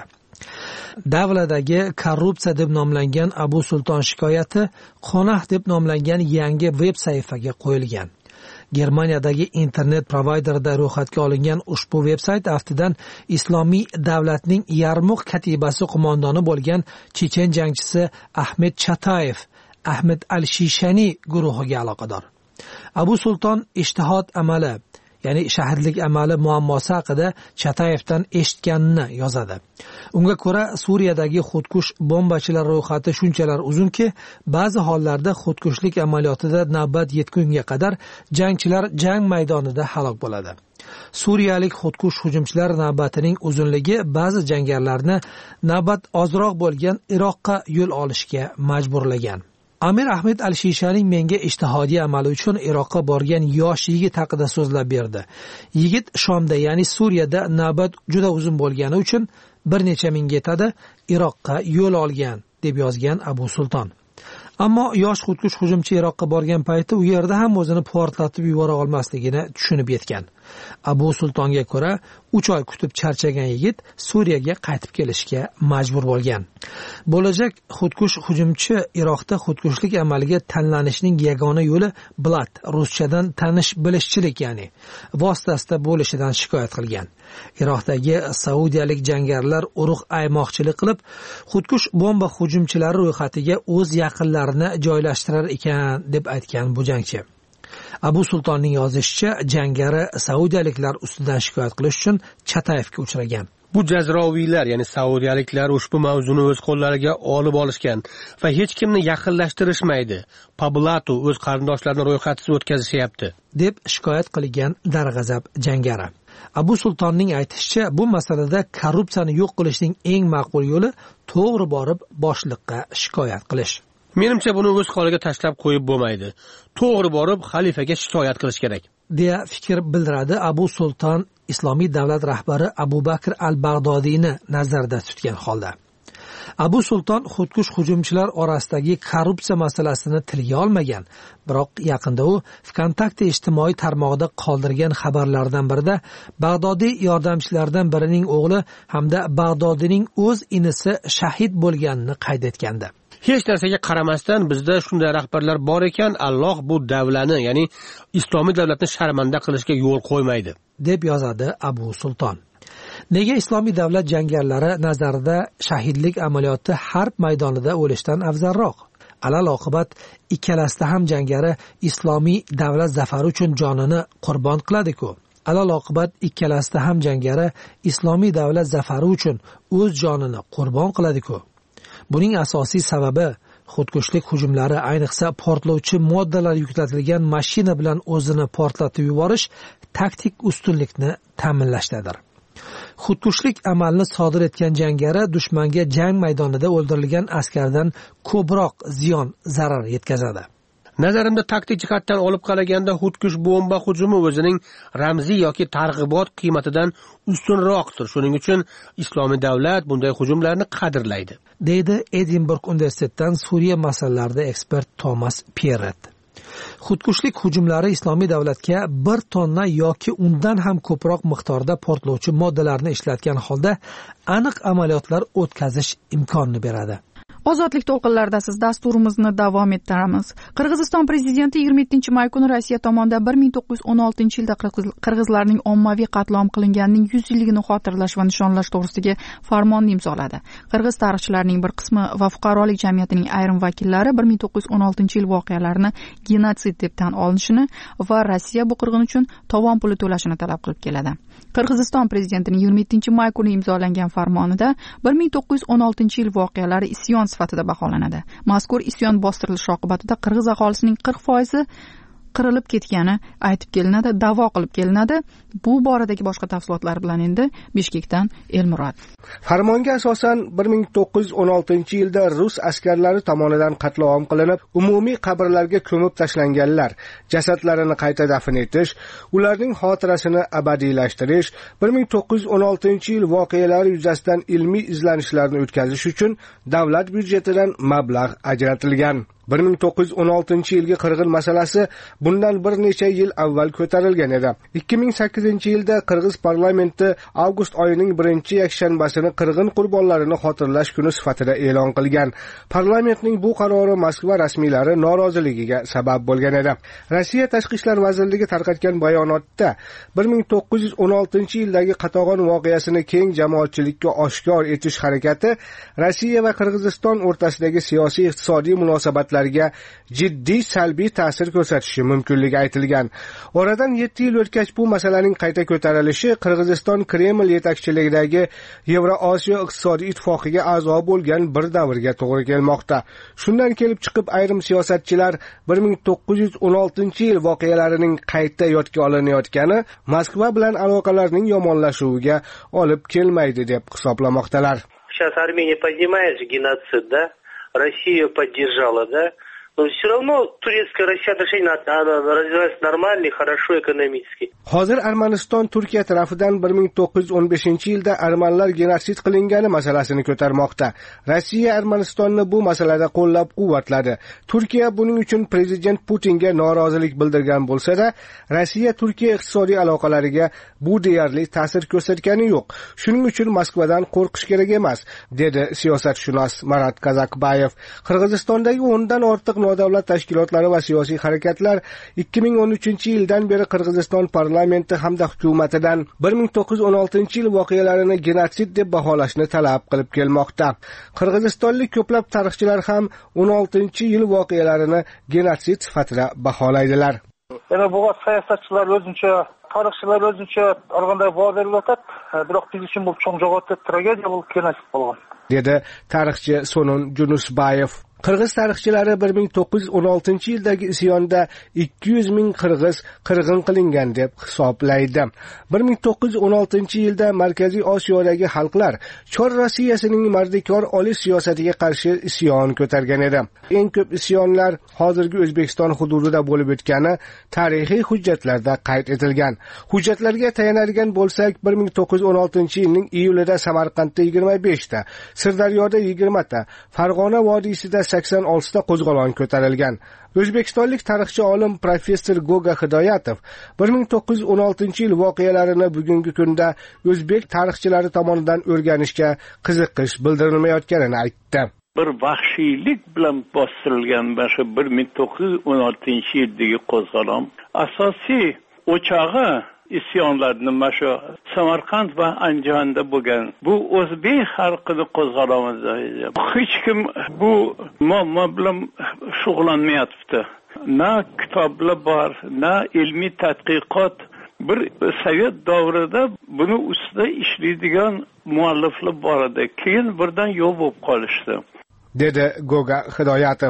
Davladagi korrupsiya deb nomlangan Abu Sulton shikoyati Qonah deb nomlangan yangi veb sahifaga qo'yilgan. Germaniyadagi internet provayderida ro'yxatga olingan ushbu veb-sayt aftidan Islomiy davlatning Yarmuq katibasi qo'mondoni bo'lgan chechen jangchisi Ahmed Chatayev, Ahmed al-Shishani guruhiga aloqador. Abu Sulton ishtihod amali, ya'ni shahidlik amali muammosi haqida Chatayevdan eshitganini yozadi. Unga ko'ra, Suriyadagi xudkush bombachilar ro'yxati shunchalar uzunki, ba'zi hollarda xudkushlik amaliyotida navbat yetgunga qadar jangchilar jang maydonida halok bo'ladi. Suriyalik xudkush hujumchilar navbatining uzunligi ba'zi jangarilarni navbat ozroq bo'lgan Iroqqa yo'l olishga majburlagan. Amir Ahmed al-Shishaning menga ijtihodiy amali uchun Iroqqa borgan yosh yigit haqida so'zlab berdi. Yigit Shomda, ya'ni Suriyada navbat juda uzun bo'lgani uchun bir necha ming yetadi Iroqqa yo'l olgan, deb yozgan Abu Sulton. Ammo yosh xudkush hujumchi Iroqqa borgan payti u yerda ham o'zini portlatib yubora olmasligini tushunib yetgan. Abu Sultonga ko'ra 3 oy kutib charchagan yigit Suriyaga qaytib kelishga majbur bo'lgan. Bo'lajak xudkush hujumchi Iroqda xudkushlik amaliga tanlanishning yagona yo'li blat, ruschadan tanish bilishchilik, ya'ni vositasida bo'lishidan shikoyat qilgan. Iroqdagi saudiyalik jangarilar urug' aymoqchilik qilib, xudkush bomba hujumchilari ro'yxatiga o'z yaqinlarini joylashtirar ekan deb aytgan bu jangchi. Abu Sultonning yozishicha, jangari saudiyaliklar ustidan shikoyat qilish uchun Chatayevga uchragan. Bu jazroviylar, ya'ni saudiyaliklar ushbu mavzuni o'z qo'llariga olib olishgan va hech kimni yaqinlashtirishmaydi. Pablatu o'z qarindoshlarini ro'yxatsiz o'tkazishyapti, deb shikoyat qilgan darg'azab jangari. Abu Sultonning aytishicha, bu masalada korrupsiyani yo'q qilishning eng ma'qul yo'li to'g'ri borib boshliqqa shikoyat qilish. Menimcha buni o'z holiga tashlab qo'yib bo'lmaydi. To'g'ri borib xalifaga shikoyat qilish kerak, deya fikr bildiradi Abu Sulton Islomiy davlat rahbari Abu Bakr al-Bag'dodiyni nazarda tutgan holda. Abu Sulton xudkush hujumchilar orasidagi korrupsiya masalasini tilga olmagan, biroq yaqinda u Vkontakte ijtimoiy tarmog'ida qoldirgan xabarlardan birida Bag'dodiy yordamchilaridan birining o'g'li hamda Bag'dodiyning o'z inisi shahid bo'lganini qayd etgandi. Hech narsaga qaramasdan bizda shunday rahbarlar bor ekan, Alloh bu davlatni, ya'ni islomiy davlatni sharmanda qilishga yo'l qo'ymaydi, deb yozadi Abu Sulton. Nega islomiy davlat jangarilari nazarida shahidlik amaliyoti harb maydonida o'lishdan afzalroq? Alal oqibat ikkalasida ham jangari islomiy davlat zafari uchun jonini qurbon qiladi-ku. Alal oqibat ikkalasida ham jangari islomiy davlat zafari uchun o'z jonini qurbon qiladi-ku. Buning asosiy sababi xudkushlik hujumlari, ayniqsa portlovchi moddalar yuklatilgan mashina bilan o'zini portlatib yuborish taktik ustunlikni ta'minlashdadir. Xudkushlik amalni sodir etgan jangari dushmanga jang maydonida o'ldirilgan askardan ko'proq ziyon, zarar yetkazadi. Nazarimda taktik jihatdan olib qaraganda xudkush bomba hujumi o'zining ramziy yoki targ'ibot qiymatidan ustunroqdir. Shuning uchun islomiy davlat bunday hujumlarni qadrlaydi, deydi Edinburg universitetidan Suriya masalalarida ekspert Thomas Pierret. Xudkushlik hujumlari islomiy davlatga 1 tonna yoki undan ham ko'proq miqdorda portlovchi moddalarni ishlatgan holda aniq amaliyotlar o'tkazish imkonini beradi. Ozodlik to'lqinlaridasiz, dasturimizni davom ettiramiz. Qirg'iziston prezidenti 27-may kuni Rossiya tomonidan 1916-yilda qirg'izlarning ommaviy qatlom qilinganining 100 yilligini xotirlash va nishonlash to'g'risidagi farmonni imzoladi. Qirg'iz tarixchilarining bir qismi va fuqarolik jamiyatining ayrim vakillari 1916-yil voqealarini genotsid deb tan olishini va Rossiya bu qirg'in uchun tovon puli to'lashini talab qilib keladi. Qirg'iziston prezidentining 27-may kuni imzolangan farmonida 1916-yil voqealari isyon sifatida baholanadi. Mazkur isyon bostirilishi oqibatida qirg'iz aholisining 40% qirilib ketgani aytib kelinadi, da'vo qilib kelinadi. Bu boradagi boshqa tafsilotlar bilan endi Bishkekdan Elmurod. Farmonga asosan 1916-yilda rus askarlari tomonidan qatl-om qilinib, umumiy qabrlarga ko'mib tashlanganlar jasadlarini qayta dafn etish, ularning xotirasini abadiylashtirish, 1916-yil voqealari yuzasidan ilmiy izlanishlarni o'tkazish uchun davlat byudjetidan mablag' ajratilgan. 1916-yilgi qirg'in masalasi bundan bir necha yil avval ko'tarilgan edi. 2008-yilda Qirg'iz parlamenti avgust oyining 1-yakshanbasini qirg'in qurbonlarini xotirlash kuni sifatida e'lon qilgan. Parlamentning bu qarori Moskva rasmiylari noroziligiga sabab bo'lgan edi. Rossiya Tashqi ishlar vazirligi tarqatgan bayonotda 1916-yildagi qatag'on voqeasini keng jamoatchilikka oshkor etish harakati Rossiya va Qirg'iziston o'rtasidagi siyosiy iqtisodiy munosabatlarga jiddiy salbiy ta'sir ko'rsatishi mumkinligi aytilgan. Oradan 7 yil o'tgach bu masalaning qayta ko'tarilishi Qirg'iziston Kreml yetakchiligidagi Yevroosiyo iqtisodiy ittifoqiga a'zo bo'lgan bir davrga to'g'ri kelmoqda. Shundan kelib chiqib ayrim siyosatchilar 1916-yil voqealarining qayta yodga olinayotgani Moskva bilan aloqalarning yomonlashuviga olib kelmaydi deb hisoblamoqdalar. Сейчас Armeniya поднимает геноцид, да? Россия поддержала, да? Все равно турецкая Россия отношения развиваются нормально, хорошо экономически. Hozir Armaniston Turkiya tarafidan 1915-yilda armanlar genotsid qilingani masalasini ko'tarmoqda. Rossiya Armanistonni bu masalada qo'llab-quvvatladi. Turkiya buning uchun prezident Putinga norozilik bildirgan bo'lsa-da, Rossiya Turkiya iqtisodiy aloqalariga bu deyarli ta'sir ko'rsatgani yo'q. Shuning uchun Moskvadan qo'rqish kerak emas, dedi siyosatshunos Marat Kazakbayev. Qirg'izistondagi 10 dan ortiq nodavlat tashkilotlari va siyosiy harakatlar 2013-yildan beri Qirg'iziston parlamenti hamda hukumatidan 1916-yil voqealarini genotsid deb baholashni talab qilib kelmoqda. Qirg'izistonlik ko'plab tarixchilar ham 16-yil voqealarini genotsid sifatida baholaydilar. Yana bu siyosatchilar o'zincha, tarixchilar o'zincha olganda baho berib o'tadi, biroq biz uchun bu cho'ng javohir tragediya bo'lib genotsid bo'lgan, dedi tarixchi Sonun Junusbayev. Qirg'iz tarixchilari 1916-yildagi isyonda 200 ming qirg'in qilingan deb hisoblaydi. 1916-yilda Markaziy Osiyodagi xalqlar Chor Rossiyasining mardikor olish siyosatiga qarshi isyon ko'targan edi. Eng ko'p isyonlar hozirgi O'zbekiston hududida bo'lib o'tgani tarixiy hujjatlarda qayd etilgan. Hujjatlarga tayanadigan bo'lsak, 1916-yilning iyulida Samarqandda 25 ta, Sirdaryoda 20 ta, Farg'ona vodiysida 86 ta qo'zg'olon ko'tarilgan. O'zbekistonlik tarixchi olim professor Goga Hidoyatov 1916-yil voqealarini bugungi kunda o'zbek tarixchilari tomonidan o'rganishga qiziqish bildirilmayotganini aytdi. Bir vahshiylik bilan bostirilgan shu 1916-yildagi qo'zg'olon asosiy o'chog'i isyonlarni shu Samarqand va Andijonda bo'lgan. Bu o'zbek xalqini qo'zg'olonida. Hech kim bu muammo bilan shug'ullanmayapti. Na kitoblar bor, na ilmiy tadqiqot. Bir sovet davrida buni ustida ishlaydigan mualliflar bor edi. Keyin birdan yo'q bo'lib qolishdi, dedi Goga Hidoyatov.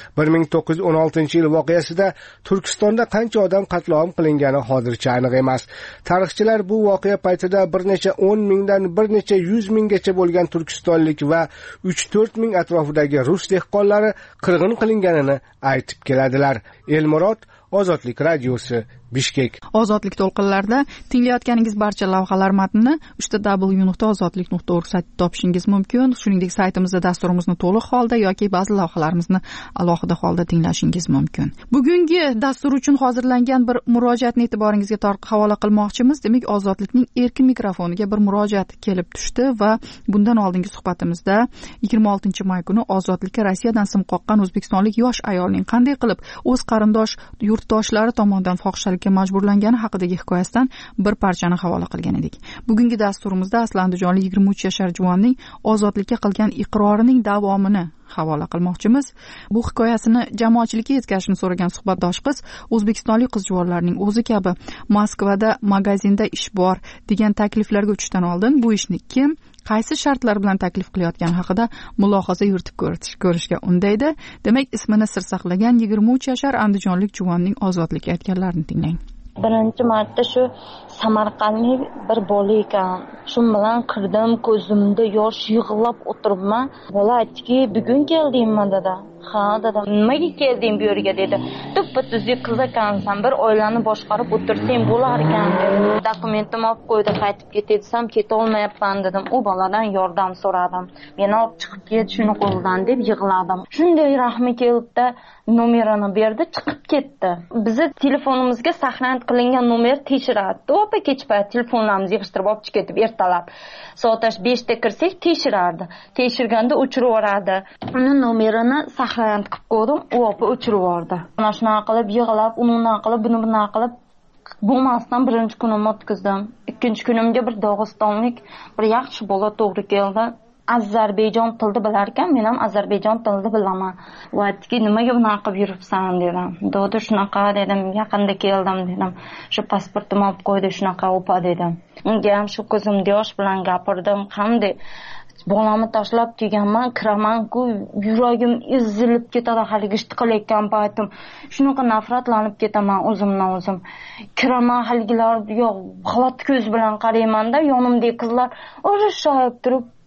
1916-yil voqeasida Turkistonda qancha odam qatl-om qilingani hozircha aniq emas. Tarixchilar bu voqea paytida bir necha 10 mingdan bir necha 100 minggacha bo'lgan turkistonlik va 3-4 ming atrofidagi rus dehqonlari qirg'in qilinganini aytib keladilar. Elmurod, Ozodlik radiosi, Bishkek. Ozodlik to'lqinlarida tinglayotganingiz barcha lavhalar matnini www.ozodlik.org saytida topishingiz mumkin. Shuningdek, saytimizda dasturimizni to'liq holda yoki ba'zi lavhalarimizni alohida holda tinglashingiz mumkin. Bugungi dastur uchun hozirlangan bir murojaatni e'tiboringizga havola qilmoqchimiz. Demak, Ozodlikning erkin mikrofoniga bir murojaat kelib tushdi va bundan oldingi suhbatimizda 26-may kuni Ozodlikka Rossiyadan sim qoqqan o'zbekistonlik yosh ayolning qanday qilib o'z qarindosh yurtdoshlari tomonidan fohishalikka majburlangani haqidagi hikoyasidan bir parchani havola qilgan edik. Bugungi dasturimizda asli andijonlik 23 yashar juvonning ozodlikka qilgan iqrorining davomini havola qilmoqchimiz. Bu hikoyasini jamoatchilikka yetkazishni so'ragan suhbatdosh qiz o'zbekistonlik qiz-juvonlarning o'zi kabi Moskvada magazinda ish bor degan takliflarga uchishdan oldin bu ishni kim, qaysi shartlar bilan taklif qilayotgani haqida mulohaza yuritib ko'rishga undaydi. Demak, ismini sir saqlagan 23 yashar andijonlik juvonning ozodlikka aytganlarini tinglang. Birinchi marta shu Samarqandlik bir bola ekan. Shu bilan kirdim, ko'zimda yosh yig'lab o'tiribman. Bola aytdiki, "Bugun keldingmi?" dedi. "Ha," dedim. "Nimaga kelding bu yerga?" dedi. "Tuppa-tuzli qiz ekansan, bir oilani boshqarib o'tirsang bo'lar ekan" dedi. Dokumentimni olib qo'ydi, qaytib ketay desam, keta olmayapman dedim. U boladan yordam so'radim. "Meni olib chiqib ket shuni qo'ldan" deb yig'ladim. Shunday rahmi keldi, nomerini berdi, chiqib ketdi. Bizni telefonimizga saqlanib qilingan nomer tekshiradi. Opa kech payt telefonlarimizni yig'ishtirib olib chiqib ketib, ertalab soat 5da kirsak tekshirardi. Tekshirganda o'chirib yuboradi. Uni nomerini saqlanib qilib qo'ydim, u opa o'chirib yubordi. Mana shunaqa qilib yig'lab, uni qilib, buni bunaqa qilib bo'lmasdan birinchi kunimni o'tkazdim. Ikkinchi kunimga bir Dog'istonlik bir yaxshi bola to'g'ri keldi. Ozarbayjon tilida bilar ekan, men ham Ozarbayjon tilida bilaman. U aytdiki, "Nimaga bunaqa qilib yuribsan?" dedim. "Dodi shunaqa" dedim, "Yaqinda keldim" dedim. "Shu pasportimni olib qo'ydi, shunaqa opa" dedim. Unga ham shu ko'zimda yosh bilan gapirdim. Qanday bolamni tashlab kelganman, kiraman-ku, yuragim ezilib ketadi haligi ishni qilayotgan paytim. Shunaqa nafratlanib ketaman o'zimdan o'zim. Kiraman haligilar yo'q, g'alati ko'z bilan qarayman-da, yonimdagi qizlar urishib turib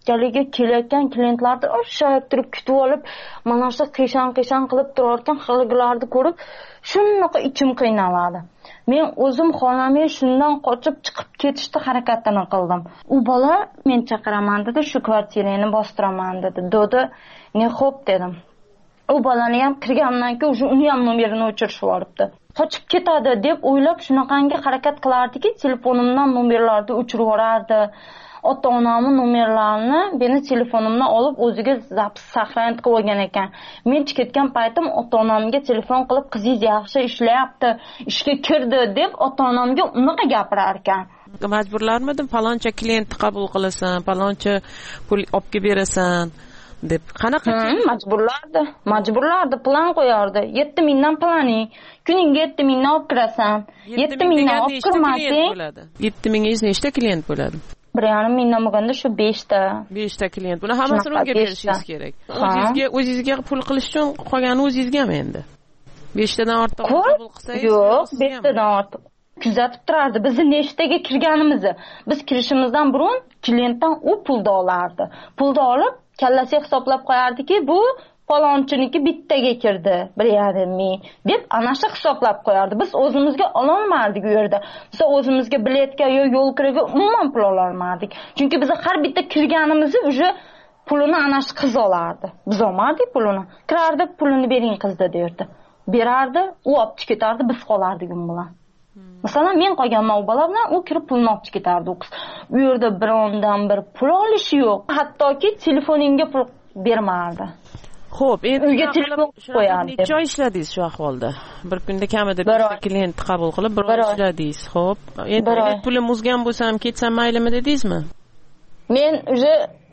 Kaliga kelayotgan klientlarni o'shayib turib kutib olib, mana shu qishan qilib turarkan xilgilarni ko'rib, shunaqa ichim qiynaladi. Men o'zim xolamay shundan qochib chiqib ketishni harakatini qildim. U bola men chaqiraman dedi, shu kvartirani bostiraman dedi. Dodi, ne xo'p dedim. U bolani ham kirgandan keyin uni ham nomerini o'chirib yuboribdi. Qochib ketadi deb o'ylab shunaqangi harakat qilardiki, telefonimdan nomerlarni o'chirib yuborardi. Ota-onamning nomerlarini meni telefonimdan olib o'ziga saqlanib qo'ygan ekan. Men ketgan paytim ota-onamga telefon qilib, qizingiz yaxshi ishlayapti, ishga kirdi deb ota-onamga unaqa gapirar ekan. Majburlarmidim, faloncha kliyentni qabul qilasan, faloncha pul olib kelib berasan deb. Qanaqa majburlardi, plan qo'yardi. 7000 dan planing, kuniga 7000 dan olib kirasan. 7000 dan olib kirmasang, 7000 nechta kliyent bo'ladi? 1,5 dan bo'lganda shu 5 ta. 5 ta kliyent. Buni hammasini unga berishingiz kerak. O'zingizga pul qilish uchun qolgani o'zingizgami endi? 5 tadan ortiq qabul qilsangiz. Yo'q, 5 tadan ortiq. Kuzatib turardi bizni nechtaga kirganimizni. Biz kirishimizdan burun klientdan u pulni olardi. Pulni olib, kallasiga hisoblab qo'yardiki, bu falonchuniki bittaga kirdi, 1,5 ming deb ana shu hisoblab qo'yardi. Biz o'zimizga ololmadik u yerda. Biz o'zimizga biletga yo yo'l kiraga umuman pul ololmadik. Chunki biz har bitta kirganimizni o'sha pulini ana shu qiz olardi. Biz olmadik pulini. Kirardi, pulini bering qizda derdi. Berardi, u olib ketardi, biz qolardik u bilan. Masalan, men qolganman u bola bilan, u kirib pulni olib ketardi u qiz. Bu yerda birondan bir pul olishi yo'q. Hattoki telefoningga pul bermardi. Xo'p, endi uyga telefon qo'yardi. Necha oy ishladingiz shu ahvolda? Bir kunda kamida 5 kliyent qabul qilib, bir oy ishladingiz. Xo'p, endi pulim uzgan bo'lsam, ketsam maylimi dedingizmi? Men o'sha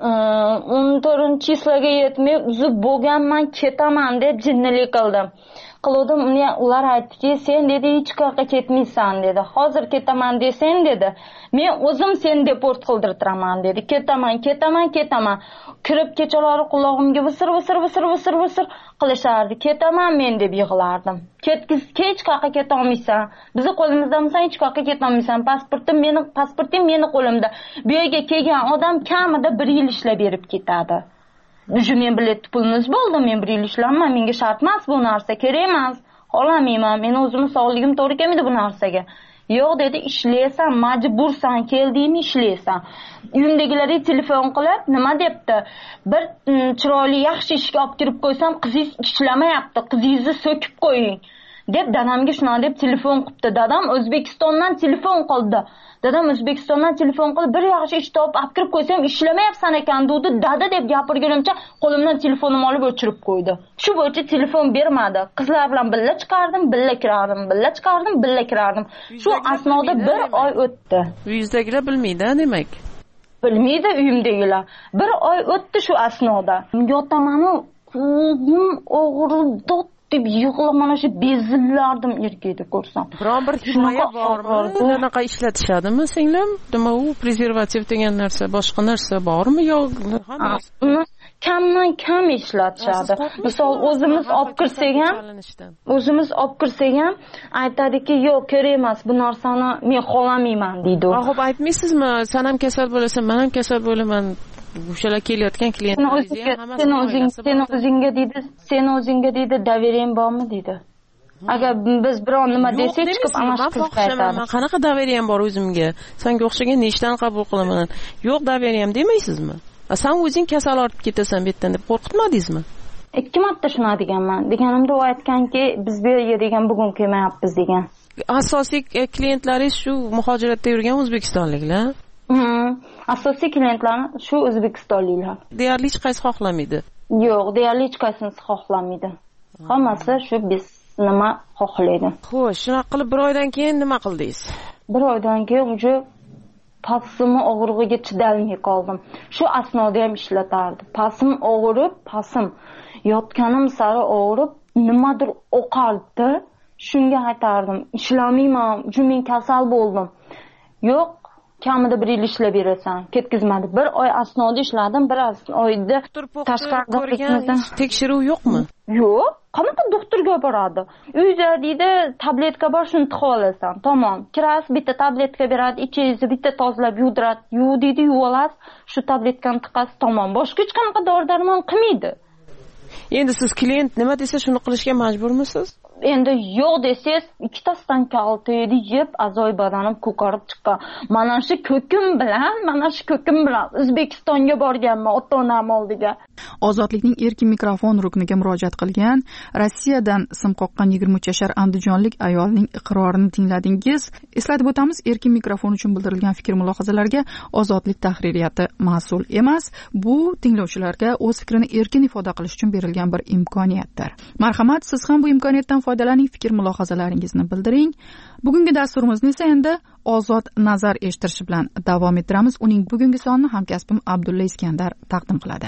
14-chislaga yetmay uzib bo'lganman, ketaman deb jinnilik qildim. Qildim, ular aytdiki, sen dedi hech qayerga ketmaysan dedi. Hozir ketaman desang dedi, men o'zim seni deport qildirtiraman dedi. Ketaman. Kirib kechalari qulog'imga visir qilishardi. Ketaman men deb yig'lardim. Hech qayerga keta olmaysan. Bizni qo'limizdanmisan, hech qayerga keta olmaysan. Pasportim meni qo'limda. Bu yerga kelgan odam kamida 1 yil ishlab berib ketadi. O'sha men bilet pulimiz bo'ldi, men 1 yil ishlamayman, menga shart emas bu narsa, kerak emas. Olamayman, men o'zim sog'ligim to'g'ri kelmaydi bu narsaga. Yo'q dedi, ishlaysan, majbursan, keldingmi ishlaysan. Uyimdagilarga telefon qilib, nima debdi? Bir chiroyli yaxshi ishga olib kirib qo'ysam, qizingiz ishlamayapti, qizingizni so'kib qo'ying deb dadamga shuna deb telefon qilibdi. Dadam O'zbekistondan telefon qildi. Bir yaxshi ish topib olib kirib qo'ysam, ishlamayapsan ekan dedi. Dada deb gapirganimcha qo'limdan telefonimni olib o'chirib qo'ydi. Shu bo'yicha telefon bermadi. Qizlar bilan billa chiqardim, billa kirardim. Shu asnoda 1 oy o'tdi. Uyingizdagilar bilmaydi, demak. Bilmaydi uyimdagilar. 1 oy o'tdi shu asnoda. Yotaman-u, qo'lim og'ridi deb yig'lab mana shu bezillardim erkakni ko'rsam. Biron bir himoya bormi? Bunaqa ishlatishadimi singlim? Nima u prezervativ degan narsa, boshqa narsa bormi yo hammasi? Kamdan kam ishlatishadi. Misol o'zimiz olib kirsak ham aytadiki, yo'q, kerak emas, bu narsani men xohlamayman deydi. Xo'p, aytmaysizmi? Sen ham kasal bo'lasan, men ham kasal bo'laman. O'shalar kelayotgan klientlaringizga sen o'zingga deydi, daveriyang bormi deydi. Agar biz biron nima desak chiqib ana shu qizga aytadi. Qanaqa daveriyam bor o'zimga? Senga o'xshagan nechdan qabul qilaman? Yo'q, daveriyam demaysizmi? Sen o'zing kasal ortib ketasan bu yerdan deb qo'rqitmadingizmi? 2 marta shuna deganman. Deganimda u aytganki, biz bu yerga degan bugun kelmayapmiz degan. Asosiy klientlaringiz shu muhojiratda yurgan o'zbekistonliklar? Asosiy klientlar shu o'zbekistonliklar. Deyarli hech qaysi xohlamaydi. Yo'q, deyarli hech qaysisi xohlamaydi. Hammasi shu biz nima xohlaydi. Xo'sh, shunaqa qilib 1 oydan keyin nima qildingiz? 1 oydan keyin uje pasim og'rig'iga chidalmay qoldim. Shu asnoda ham ishlatardi. Pasim og'rib, yotganim sari og'rib, nimadir oqardi. Shunga aytardim, ishlamayman, men kasal bo'ldim. Yo'q, kamida 1 yil ishlab berasan, ketkizmadi. 1 oy asnoda ishladim, 1 oyda tashqarida tekshiruv yo'qmi? yo'q, qanaqa doktorga boradi? Uyda deydi, tabletka bor, shuni tiqib olasan. Tamom. Kirasiz, bitta tabletka beradi, ichingizni bitta tozalab yudiradi. Yuv deydi, yuvib olasiz, shu tabletkani tiqasiz, tamom. Boshqa hech qanaqa dori-darmon qilmaydi. Endi siz klient nima desa shuni qilishga majburmisiz? Endi yo'q desangiz, ikkitasidan kaltaydi yeb, azoy badanim ko'karib chiqqan. Mana shu ko'kim bilan O'zbekistonga borganman ota-onam oldiga. Ozodlikning erkin mikrofon rukniga murojaat qilgan, Rossiyadan sim qoqqan 23 yashar andijonlik ayolning iqrorini tingladingiz. Eslatib o'tamiz, erkin mikrofon uchun bildirilgan fikr-mulohazalarga Ozodlik tahririyati mas'ul emas. Bu tinglovchilarga o'z fikrini erkin ifoda qilish uchun berilgan bir imkoniyatdir. Marhamat, siz ham bu imkoniyatdan foydalaning, fikr-mulohazalaringizni bildiring. Bugungi dasturimizni esa endi ozod nazar eshittirish bilan davom ettiramiz. Uning bugungi sonini hamkasbim Abdulla Iskandar taqdim qiladi.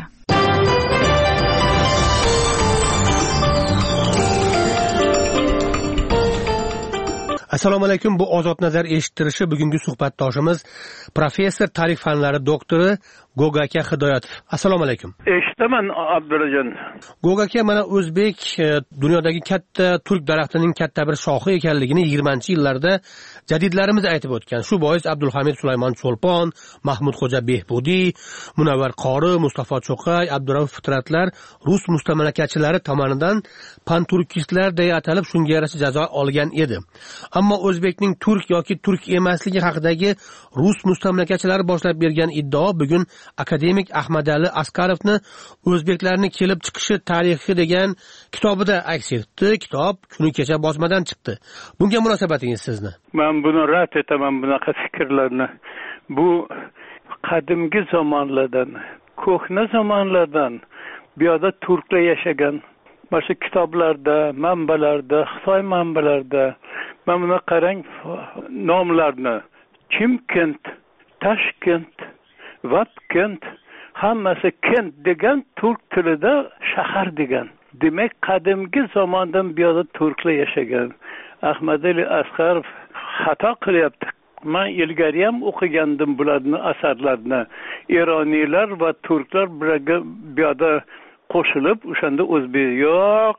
Assalomu alaykum. Bu ozod nazar eshittirishi bugungi suhbatdoshimiz professor tarix fanlari doktori Go'gaka Hidoyatov. Assalomu alaykum. Eshitaman Abdulajon. Go'gaka, mana o'zbek dunyodagi katta turk daraxtining katta bir shoxi ekanligini 20-yillarda jadidlarimiz aytib o'tgan. Shu bois Abdulhamid Sulaymon Cho'lpon, Mahmudxo'ja Behbudiy, Munavvar Qori, Mustafa Cho'qay, Abdurauf Fitratlar rus mustamlakachilari tomonidan panturkistlar deya atalib shunga yarasha jazo olgan edi. Ammo o'zbekning turk yoki turk emasligi haqidagi rus mustamlakachilari boshlab bergan iddao bugun akademik Ahmadali Askarovni o'zbeklarning kelib chiqishi tarixi degan kitobida aks etdi. Kitob kuni kecha bosmadan chiqdi. Bunga munosabatingiz sizni? Men buni rad etaman, bunaqa fikrlarni. Bu qadimgi zamonlardan, ko'hna zamonlardan bu yerda turklar yashagan. Mana shu kitoblarda, manbalarda, Xitoy manbalarida mana buni qarang, nomlarni Chimkent, Tashkent, Vatkent, hammasi kent degan turk tilida shahar degan. Demak, qadimgi zamondan bu yerda turklar yashagan. Ahmadali Askarov xato qilyapti. Men ilgari ham o'qigandim bularning asarlarini. Eroniylar va turklar birga bu yerda qo'shilib, o'shanda o'zbek yo'q,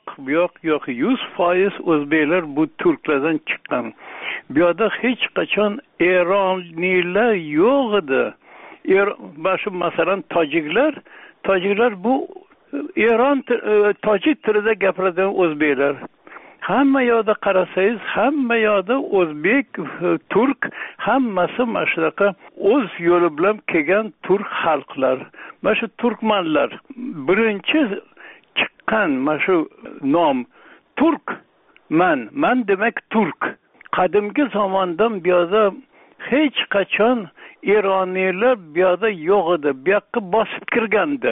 100% o'zbeklar bu turklardan chiqqan. Bu yerda hech qachon eroniylar yo'q edi. Masalan tojiklar bu Eron tojik tilida gapiradigan o'zbeklar. Hamma yoqda qarasangiz, hamma yoqda o'zbek, turk, hammasi mana shunaqa o'z yo'li bilan kelgan turk xalqlar. Mana shu turkmanlar birinchi chiqqan mana shu nom turkman. Man demak turk. Qadimgi zamondan bu yerda hech qachon eroniylar bu yerda yo'q edi. Bu yoqqa bosib kirganda.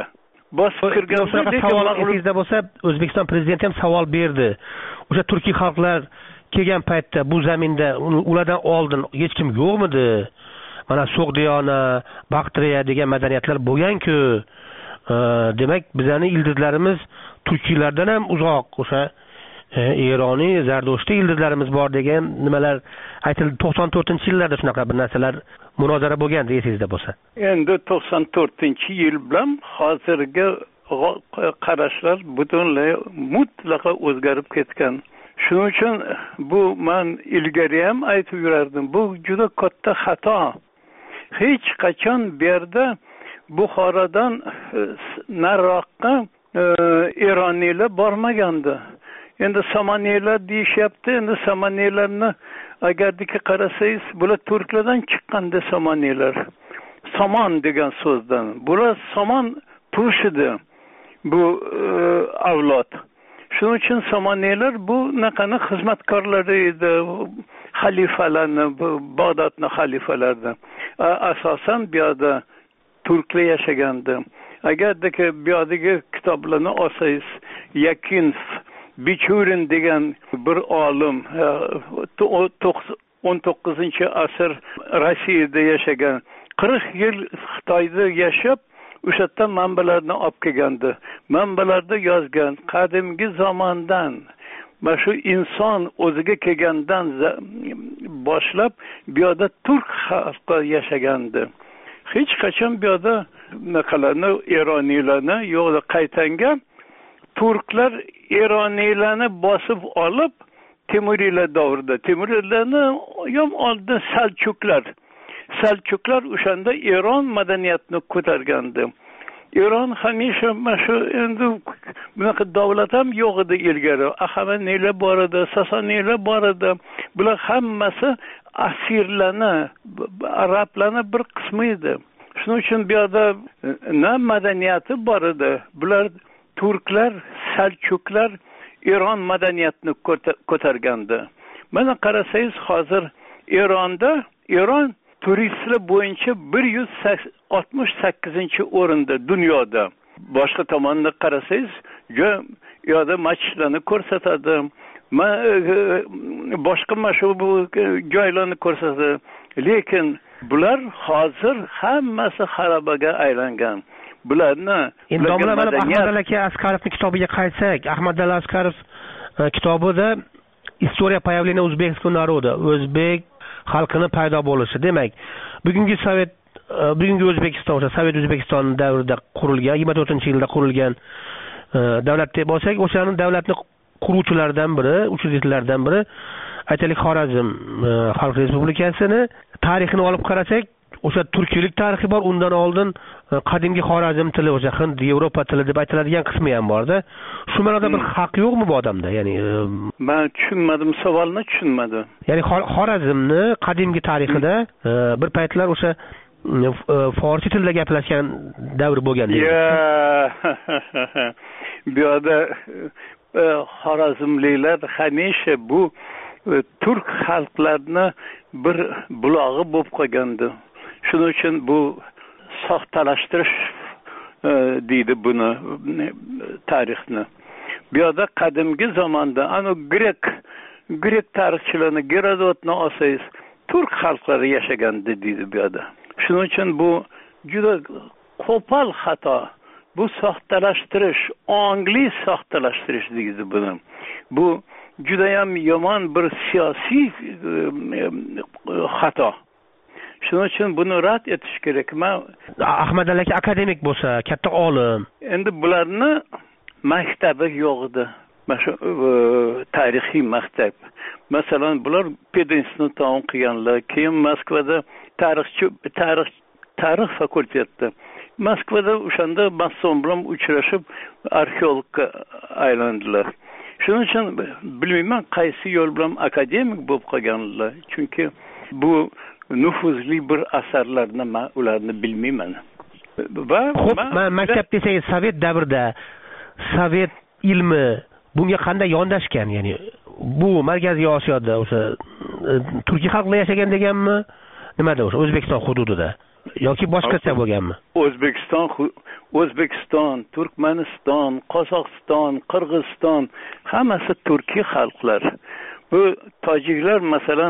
Savol esingizda bo'lsa, O'zbekiston prezidenti ham savol berdi. O'sha turkiy xalqlar kelgan paytda bu zaminda ulardan oldin hech kim yo'qmidi? Mana So'g'diyona, Baqtriya degan madaniyatlar bo'lgan-ku. Demak, bizning ildizlarimiz turkiylardan ham uzoq, o'sha Eroniy, Zardoshtiy ildizlarimiz bor degan nimalar aytildi. 94-yillarda shunaqa bir narsalar munozara bo'lgan esingizda bo'lsa. Endi 94-yil bilan hozirgi qarashlar butunlay mutlaqo o'zgarib ketgan. Shuning uchun bu men ilgari ham aytib yurardim. Bu juda katta xato. Hech qachon bu yerda Buxorodan nariroqqa eroniylar bormagandi. Endi samaniylar deyishyapti. Endi samaniylarni agardiki qarasangiz, bular turklardan chiqqanda samaniylar. Saman degan so'zdan. Bular saman turishidi. Bu avlod. Shuning uchun samaniylar bu naqani xizmatkorlari edi, xalifalarni, Bag'dodning xalifalaridan. Asosan bu yerda turklar yashagandi. Agardiki bu yerdagi kitoblarni olsangiz, Yakinov, Bichurin degan bir olim 19-asr Rossiyada yashagan, 40 yil Xitoyda yashab, o'sha yerdan manbalarni olib kelgandi. Manbalarda yozgan qadimgi zamondan, mana shu inson o'ziga kelgandan boshlab bu yerda turk xalqi yashagandi. Hech qachon bu yerda naqalarni, eroniylarni yo'qda qaytanga turklar Eroniylarni bosib olib, Temuriylar davrida, Temuriylarni ham oldin Selçuklar o'shanda Eron madaniyatini ko'targandi. Eron hamisha shu endi bunaqa davlat ham yo'q edi ilgari. Axamaniylar bor edi, Sasaniylar bor edi. Bular hammasi asirlarni, arablarni bir qismi edi. Shuning uchun bu yerda na madaniyati bor edi. Bular turklar, Selçuklar Eron madaniyatini ko'targandi. Mana qarasangiz hozir Eron turistlar bo'yicha 168-o'rinda dunyoda. Boshqa tomonda qarasangiz, yo'da masjidlarni ko'rsatadi, boshqa shu bu joylarni ko'rsatadi. Lekin bular hozir hammasi xarobaga aylangan. Bularni endi Ahmadali aka Askarovning kitobiga qaytsak, Ahmadali Askarov kitobida Historiya появления узбекского народа, o'zbek xalqini paydo bo'lishi, demak, bugungi O'zbekiston, Sovet O'zbekistoni davrida qurilgan, 24-yilda qurilgan davlat deb olsak, o'shaning davlatni quruvchilaridan biri, uchuvchilardan biri aytaylik Xorazm Xalq Respublikasini tarixini olib qarasak, o'sha turkiylik tarixi bor, undan oldin qadimgi Xorazm tili, o'sha Hind, Yevropa tili deb aytiladigan qismi ham bor-da. Shu ma'noda bir haq yo'qmi bu odamda? Ya'ni men tushunmadim, savolni tushunmadim. Ya'ni Xorazmni qadimgi tarixida bir paytlar o'sha forsi tilda gaplashgan davr bo'lgan deydi. Bu yerda Xorazmliklar hamisha bu turk xalqlarini bir bulog'i bo'lib qolgandi. Shuning uchun bu soxtalashtirish deydi buni tarixni. Bu yerda qadimgi zamonda Grek tarixchilarni Gerodotni olsangiz, turk xalqlari yashagandi deydi bu yerda. Shuning uchun bu juda qo'pol xato. Bu soxtalashtirish, ongli soxtalashtirish deydi buni. Bu juda ham yomon bir siyosiy xato. Shuning uchun buni rad etish kerak. Ahmadali aka akademik bo'lsa, katta olim. Endi bularni maktabi yo'q edi. Mana shu tarixiy maktab. Masalan, bular pedinstitutni o'qiganlar, keyin Moskvada tarix fakultetida. Moskvada o'shanda Masson bilan uchrashib arxeologga aylandilar. Shuning uchun bilmayman qaysi yo'l bilan akademik bo'lib qolganlar. Chunki bu nufuzli bir asarlarni men ularni bilmayman. Xo'p, maktab desangiz Sovet davrida Sovet ilmi bunga qanday yondashgan? Ya'ni bu Markaziy Osiyoda o'sha turkiy xalqlar yashagan deganmi? Nimada o'sha O'zbekiston hududida yoki boshqacha bo'lganmi? O'zbekiston, Turkmaniston, Qozog'iston, Qirg'iziston hammasi turkiy xalqlar. Bu tojiklar masalan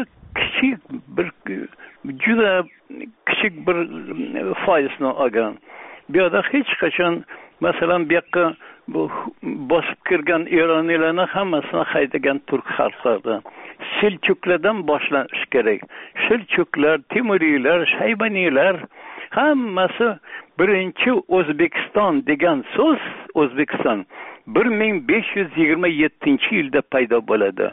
juda kichik bir foizini olgan. Bu yerda hech qachon masalan bu yoqqa bosib kirgan Eroniylarni hammasini haydagan turk xalqlaridan. Selçuklardan boshlanish kerak. Selçuklar, Temuriylar, Shaybaniylar hammasi birinchi O'zbekiston degan so'z O'zbekiston 1527-yilda paydo bo'ladi.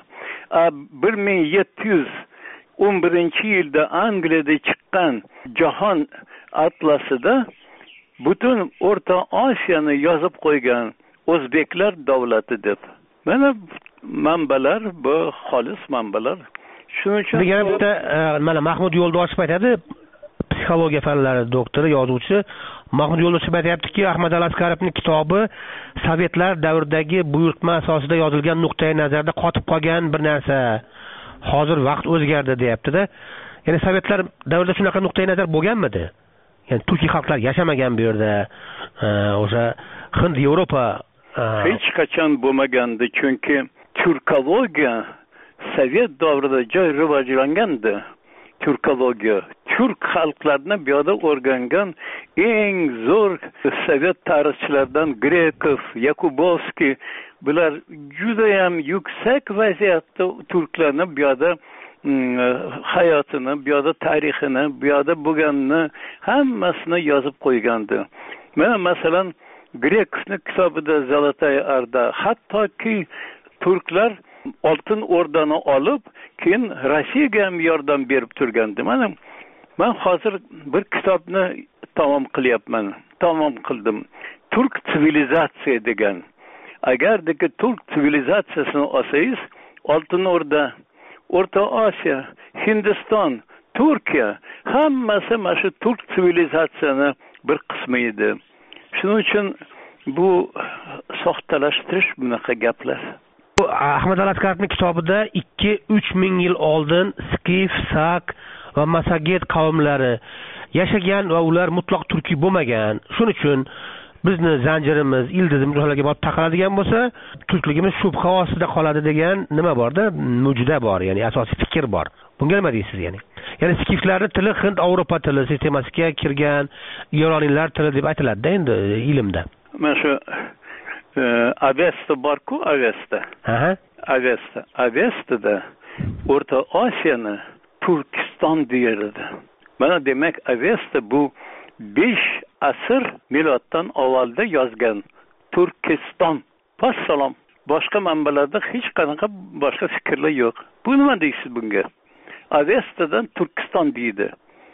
1711-yilda Angliyada chiqqan Jahon atlasida butun O'rta Osiyoni yozib qo'ygan O'zbeklar davlati deb. Mana manbalar bu xolis manbalar. Shuning uchun yana bitta mana Mahmud Yo'ldoshev aytadi, psixologiya fanlari doktori, yozuvchi Mahmud Yo'ldoshev aytayaptiki, Ahmadali Askarovning kitobi Sovetlar davridagi buyurtma asosida yozilgan nuqtai nazarda qotib qolgan bir narsa. Hozir vaqt o'zgardi deyapti-da. Ya'ni Sovetlar davrida shunaqa nuqtai nazar bo'lganmidi? Ya'ni turkiy xalqlar yashamagan bu yerda. O'sha Hind, Yevropa hech qachon bo'lmagandi, chunki turkologiya Sovet davrida joy rivojlangandi. Turkologiya turk xalqlarini bu yerda o'rgangan eng zo'r Sovet tarixchilaridan Grekov, Yakubovskiy bular juda ham yuksak vaziyatda turklarni bu yerda hayotini, bu yerda tarixini, bu yerda bo'lganini hammasini yozib qo'ygandi. Mana masalan Grekovning kitobida Zolotaya Orda hattoki turklar oltin o'rdani olib keyin Rossiyaga ham yordam berib turgandi. Men hozir bir kitobni tamom qildim. Turk sivilizatsiya degan. Agardagi turk sivilizatsiyasini olsangiz, oltin o'rda, O'rta Osiyo, Hindiston, Turkiya hammasi mana shu turk sivilizatsiyasini bir qismi edi. Shuning uchun bu soxtalashtirish bunaqa gaplar. Ahmad Al-Askarovning kitobida 2-3 ming yil oldin Skif, Sak va Masaget qavmlari yashagan va ular mutlaq turkiy bo'lmagan. Shuning uchun bizni zanjirimiz, ildizimiz ularga borib taqaladigan bo'lsa, turkligimiz shubha ostida qoladi degan nima borda? Mujda bor, ya'ni asosiy fikr bor. Bunga nima deysiz yani? Ya'ni skiflarning tili Hind Yevropa tili sistemasiga kirgan Eroniylar tili deb aytiladi-da endi ilmda. Mana shu Avesta bor-ku, Avesta. Avestada O'rta Osiyoni Turkiston deyiladi. Mana demak Avesta bu 5 asr miloddan avvalda yozgan Turkiston. Vassalom. Boshqa manbalarda hech qanaqa boshqa fikrlar yo'q. Bu nima deysiz bunga? Avestadan Turkiston deydi.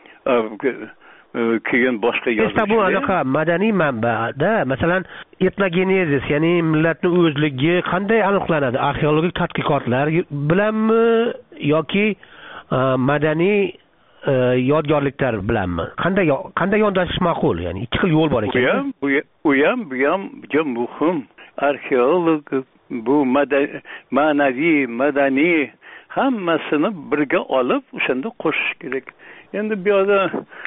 Keyin boshqa yozishlar. Bu anaqa madaniy manbada, masalan, etnogenezis, ya'ni millatning o'zligi qanday aniqlanadi? Arxeologik tadqiqotlar bilanmi yoki madaniy yodgorliklar bilanmi? Qanday yondashish ma'qul? Ya'ni ikki xil yo'l bor ekan. Bu ham juda muhim. Arxeolog bu ma'naviy, madaniy hammasini birga olib o'shanda qo'shish kerak. Endi bu yerda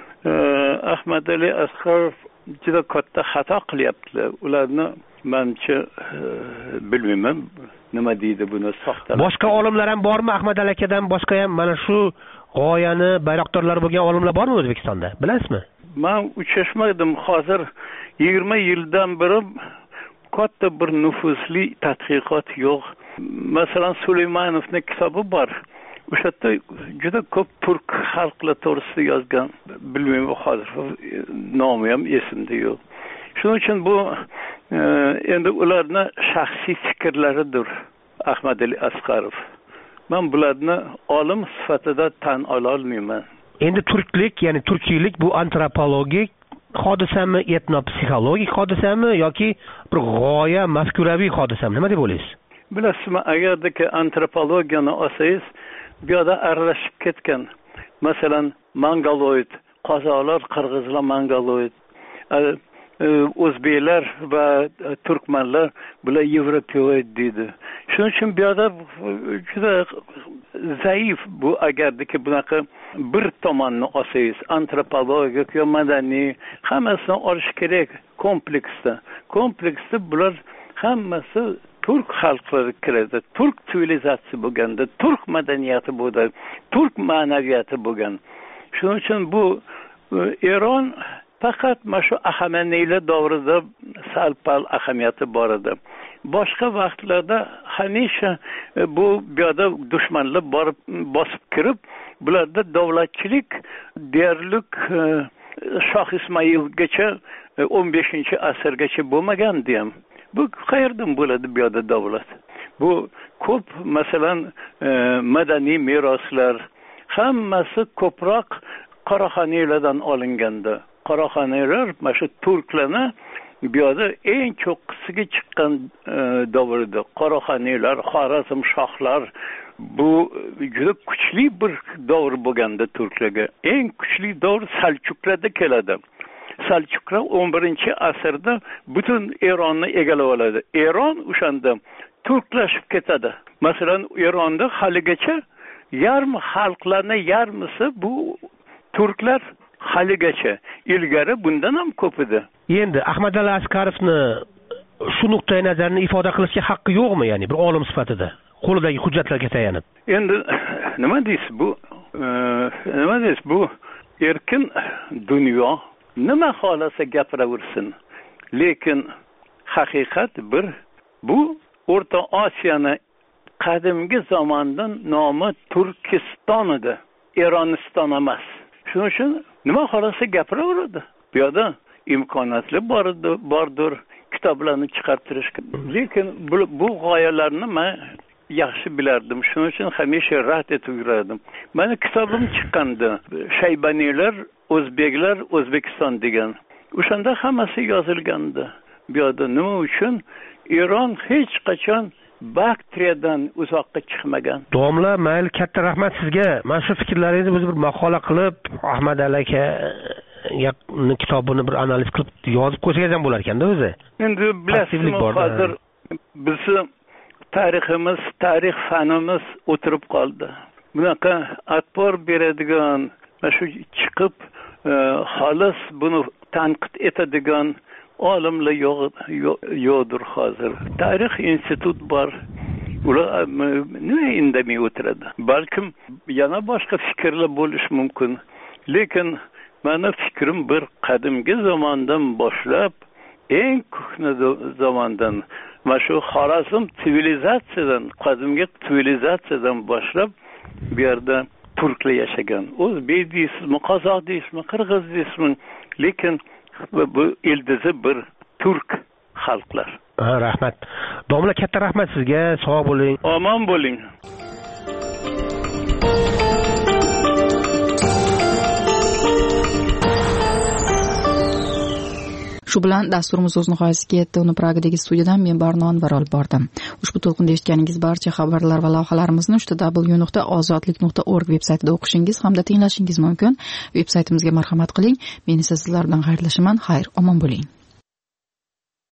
Ahmad Ali Asqarov juda katta xato qilyaptilar. Ularni mencha bilmayman nima deydi buni soxtalar. Boshqa olimlar ham bormi? Ahmad Ali akadan boshqa ham mana shu g'oyani bayroqdorlar bo'lgan olimlar bormi O'zbekistonda? Bilasizmi? Men uchrashmadim. Hozir 20 yildan beri katta bir nufuzli tadqiqot yo'q. Masalan, Suleymanovning kitobi bor. O'sha juda ko'p turk xalqlar to'g'risida yozgan. Bilmayman hozir nomi ham esimda yo'q. Shuning uchun bu endi ularning shaxsiy fikrlaridir. Ahmad Ali Asqarov. Men bularni olim sifatida tan ola olmayman. Endi turklik, ya'ni turkiylik bu antropologik hodisami, etnopsixologik hodisami yoki bir g'oya mafkuraviy hodisami? Nima deb o'ylaysiz? Bilasizmi, agardagi antropologiyani olsangiz, bu yerda aralashib ketgan. Masalan, Mongoloid, qozoqlar, qirg'izlar Mongoloid, o'zbeklar va turkmanlar bular Yevropoid deydi. Shuning uchun bu yerda juda zaif bu agardagi bunaqa bir tomonni olsangiz, antropologik yo madaniy hammasini olish kerak kompleksda. Kompleksda bular hammasi turk xalqlari kiradi. Turk sivilizatsiyasi bo'lganda, turk madaniyati bo'ldi, turk ma'naviyati bo'lgan. Shuning uchun bu Eron faqat mana shu Ahamaniylar davrida sal-pal ahamiyati bor edi. Boshqa vaqtlarda hamisha bu yerda dushmanlar borib bosib kirib, bularda davlatchilik deyarli Shoh Ismoilgacha 15-asrgacha bo'lmagan deyam. Bu qayerdan bo'ladi bu yerda davlat? Bu ko'p masalan madaniy meroslar hammasi ko'proq Qaraxoniylardan olinganda. Qaraxoniylar mana shu turklarni bu yerda eng cho'qqisiga chiqqan davrda. Qaraxoniylar, Xorazm shohlar bu juda kuchli bir davr bo'lganda turklarga. Eng kuchli davr Salchuklarda keladi. Salchuklar 11-asrda butun Eronni egallab oladi. Eron o'shanda turklashib ketadi. Masalan, Eronda haligacha yarmi xalqlarning yarmisi bu turklar haligacha. Ilgari bundan ham ko'p edi. Endi Ahmad Ali Askarovni shu nuqtai nazarni ifoda qilishga haqqi yo'qmi, ya'ni bir olim sifatida, qo'lidagi hujjatlarga tayanib? Endi nima deysiz bu? Bu erkin dunyo nima xolasa gapiraversin. Lekin haqiqat bir, bu O'rta Osiyoni qadimgi zamondan nomi Turkiston edi, Eroniston emas. Shuning uchun nima xolasa gapiraveradi. Bu yerda imkoniyatlar bordir, kitoblarni chiqartirishga. Lekin bu g'oyalarni men yaxshi bilardim. Shuning uchun hamisha rad etib yurardim. Meni kitobim chiqqandi. Shaybaniylar, o'zbeklar, O'zbekiston degan. O'shanda hammasi yozilgandi. Bu yerda nima uchun Eron hech qachon bakteriyadan uzoqqa chiqmagan. Domla, mayli, katta rahmat sizga. Mana shu fikrlaringizni biz bir maqola qilib, Ahmad aka kitobini bir analiz qilib yozib qo'ysangiz ham bo'lar ekanda o'zi. Endi bilasizmi, hozir bizni tariximiz, tarix fanimiz o'tirib qoldi. Bunaqa atbor beradigan, shu chiqib xolis buni tanqid etadigan olimlar yo'qdir hozir. Tarix institut bor. Ular nima indamay o'tiradi? Balkim yana boshqa fikrlar bo'lishi mumkin. Lekin meni fikrim bir qadimgi zamondan boshlab eng ko'hna zamondan, mana shu Xorazm sivilizatsiyadan, qadimgi sivilizatsiyadan boshlab bu yerda turklar yashagan. O'zbek deysizmi, qozoq deysizmi, qirg'iz deysizmi, lekin bu ildizi bir turk xalqlar. Rahmat. Domla, katta rahmat sizga. Sog' bo'ling. Omon bo'ling. Shu bilan dasturimiz o'z nihoyasiga yetdi. Uni Pragadagi studiyadan men Barno Anvar olib bordim. Ushbu to'lqinda eshitganingiz barcha xabarlar va lavhalarimizni www.ozodlik.org veb-saytida o'qishingiz hamda tinglashingiz mumkin. Veb-saytimizga marhamat qiling. Men esa sizlar bilan xayrlashaman. Xayr, omon bo'ling.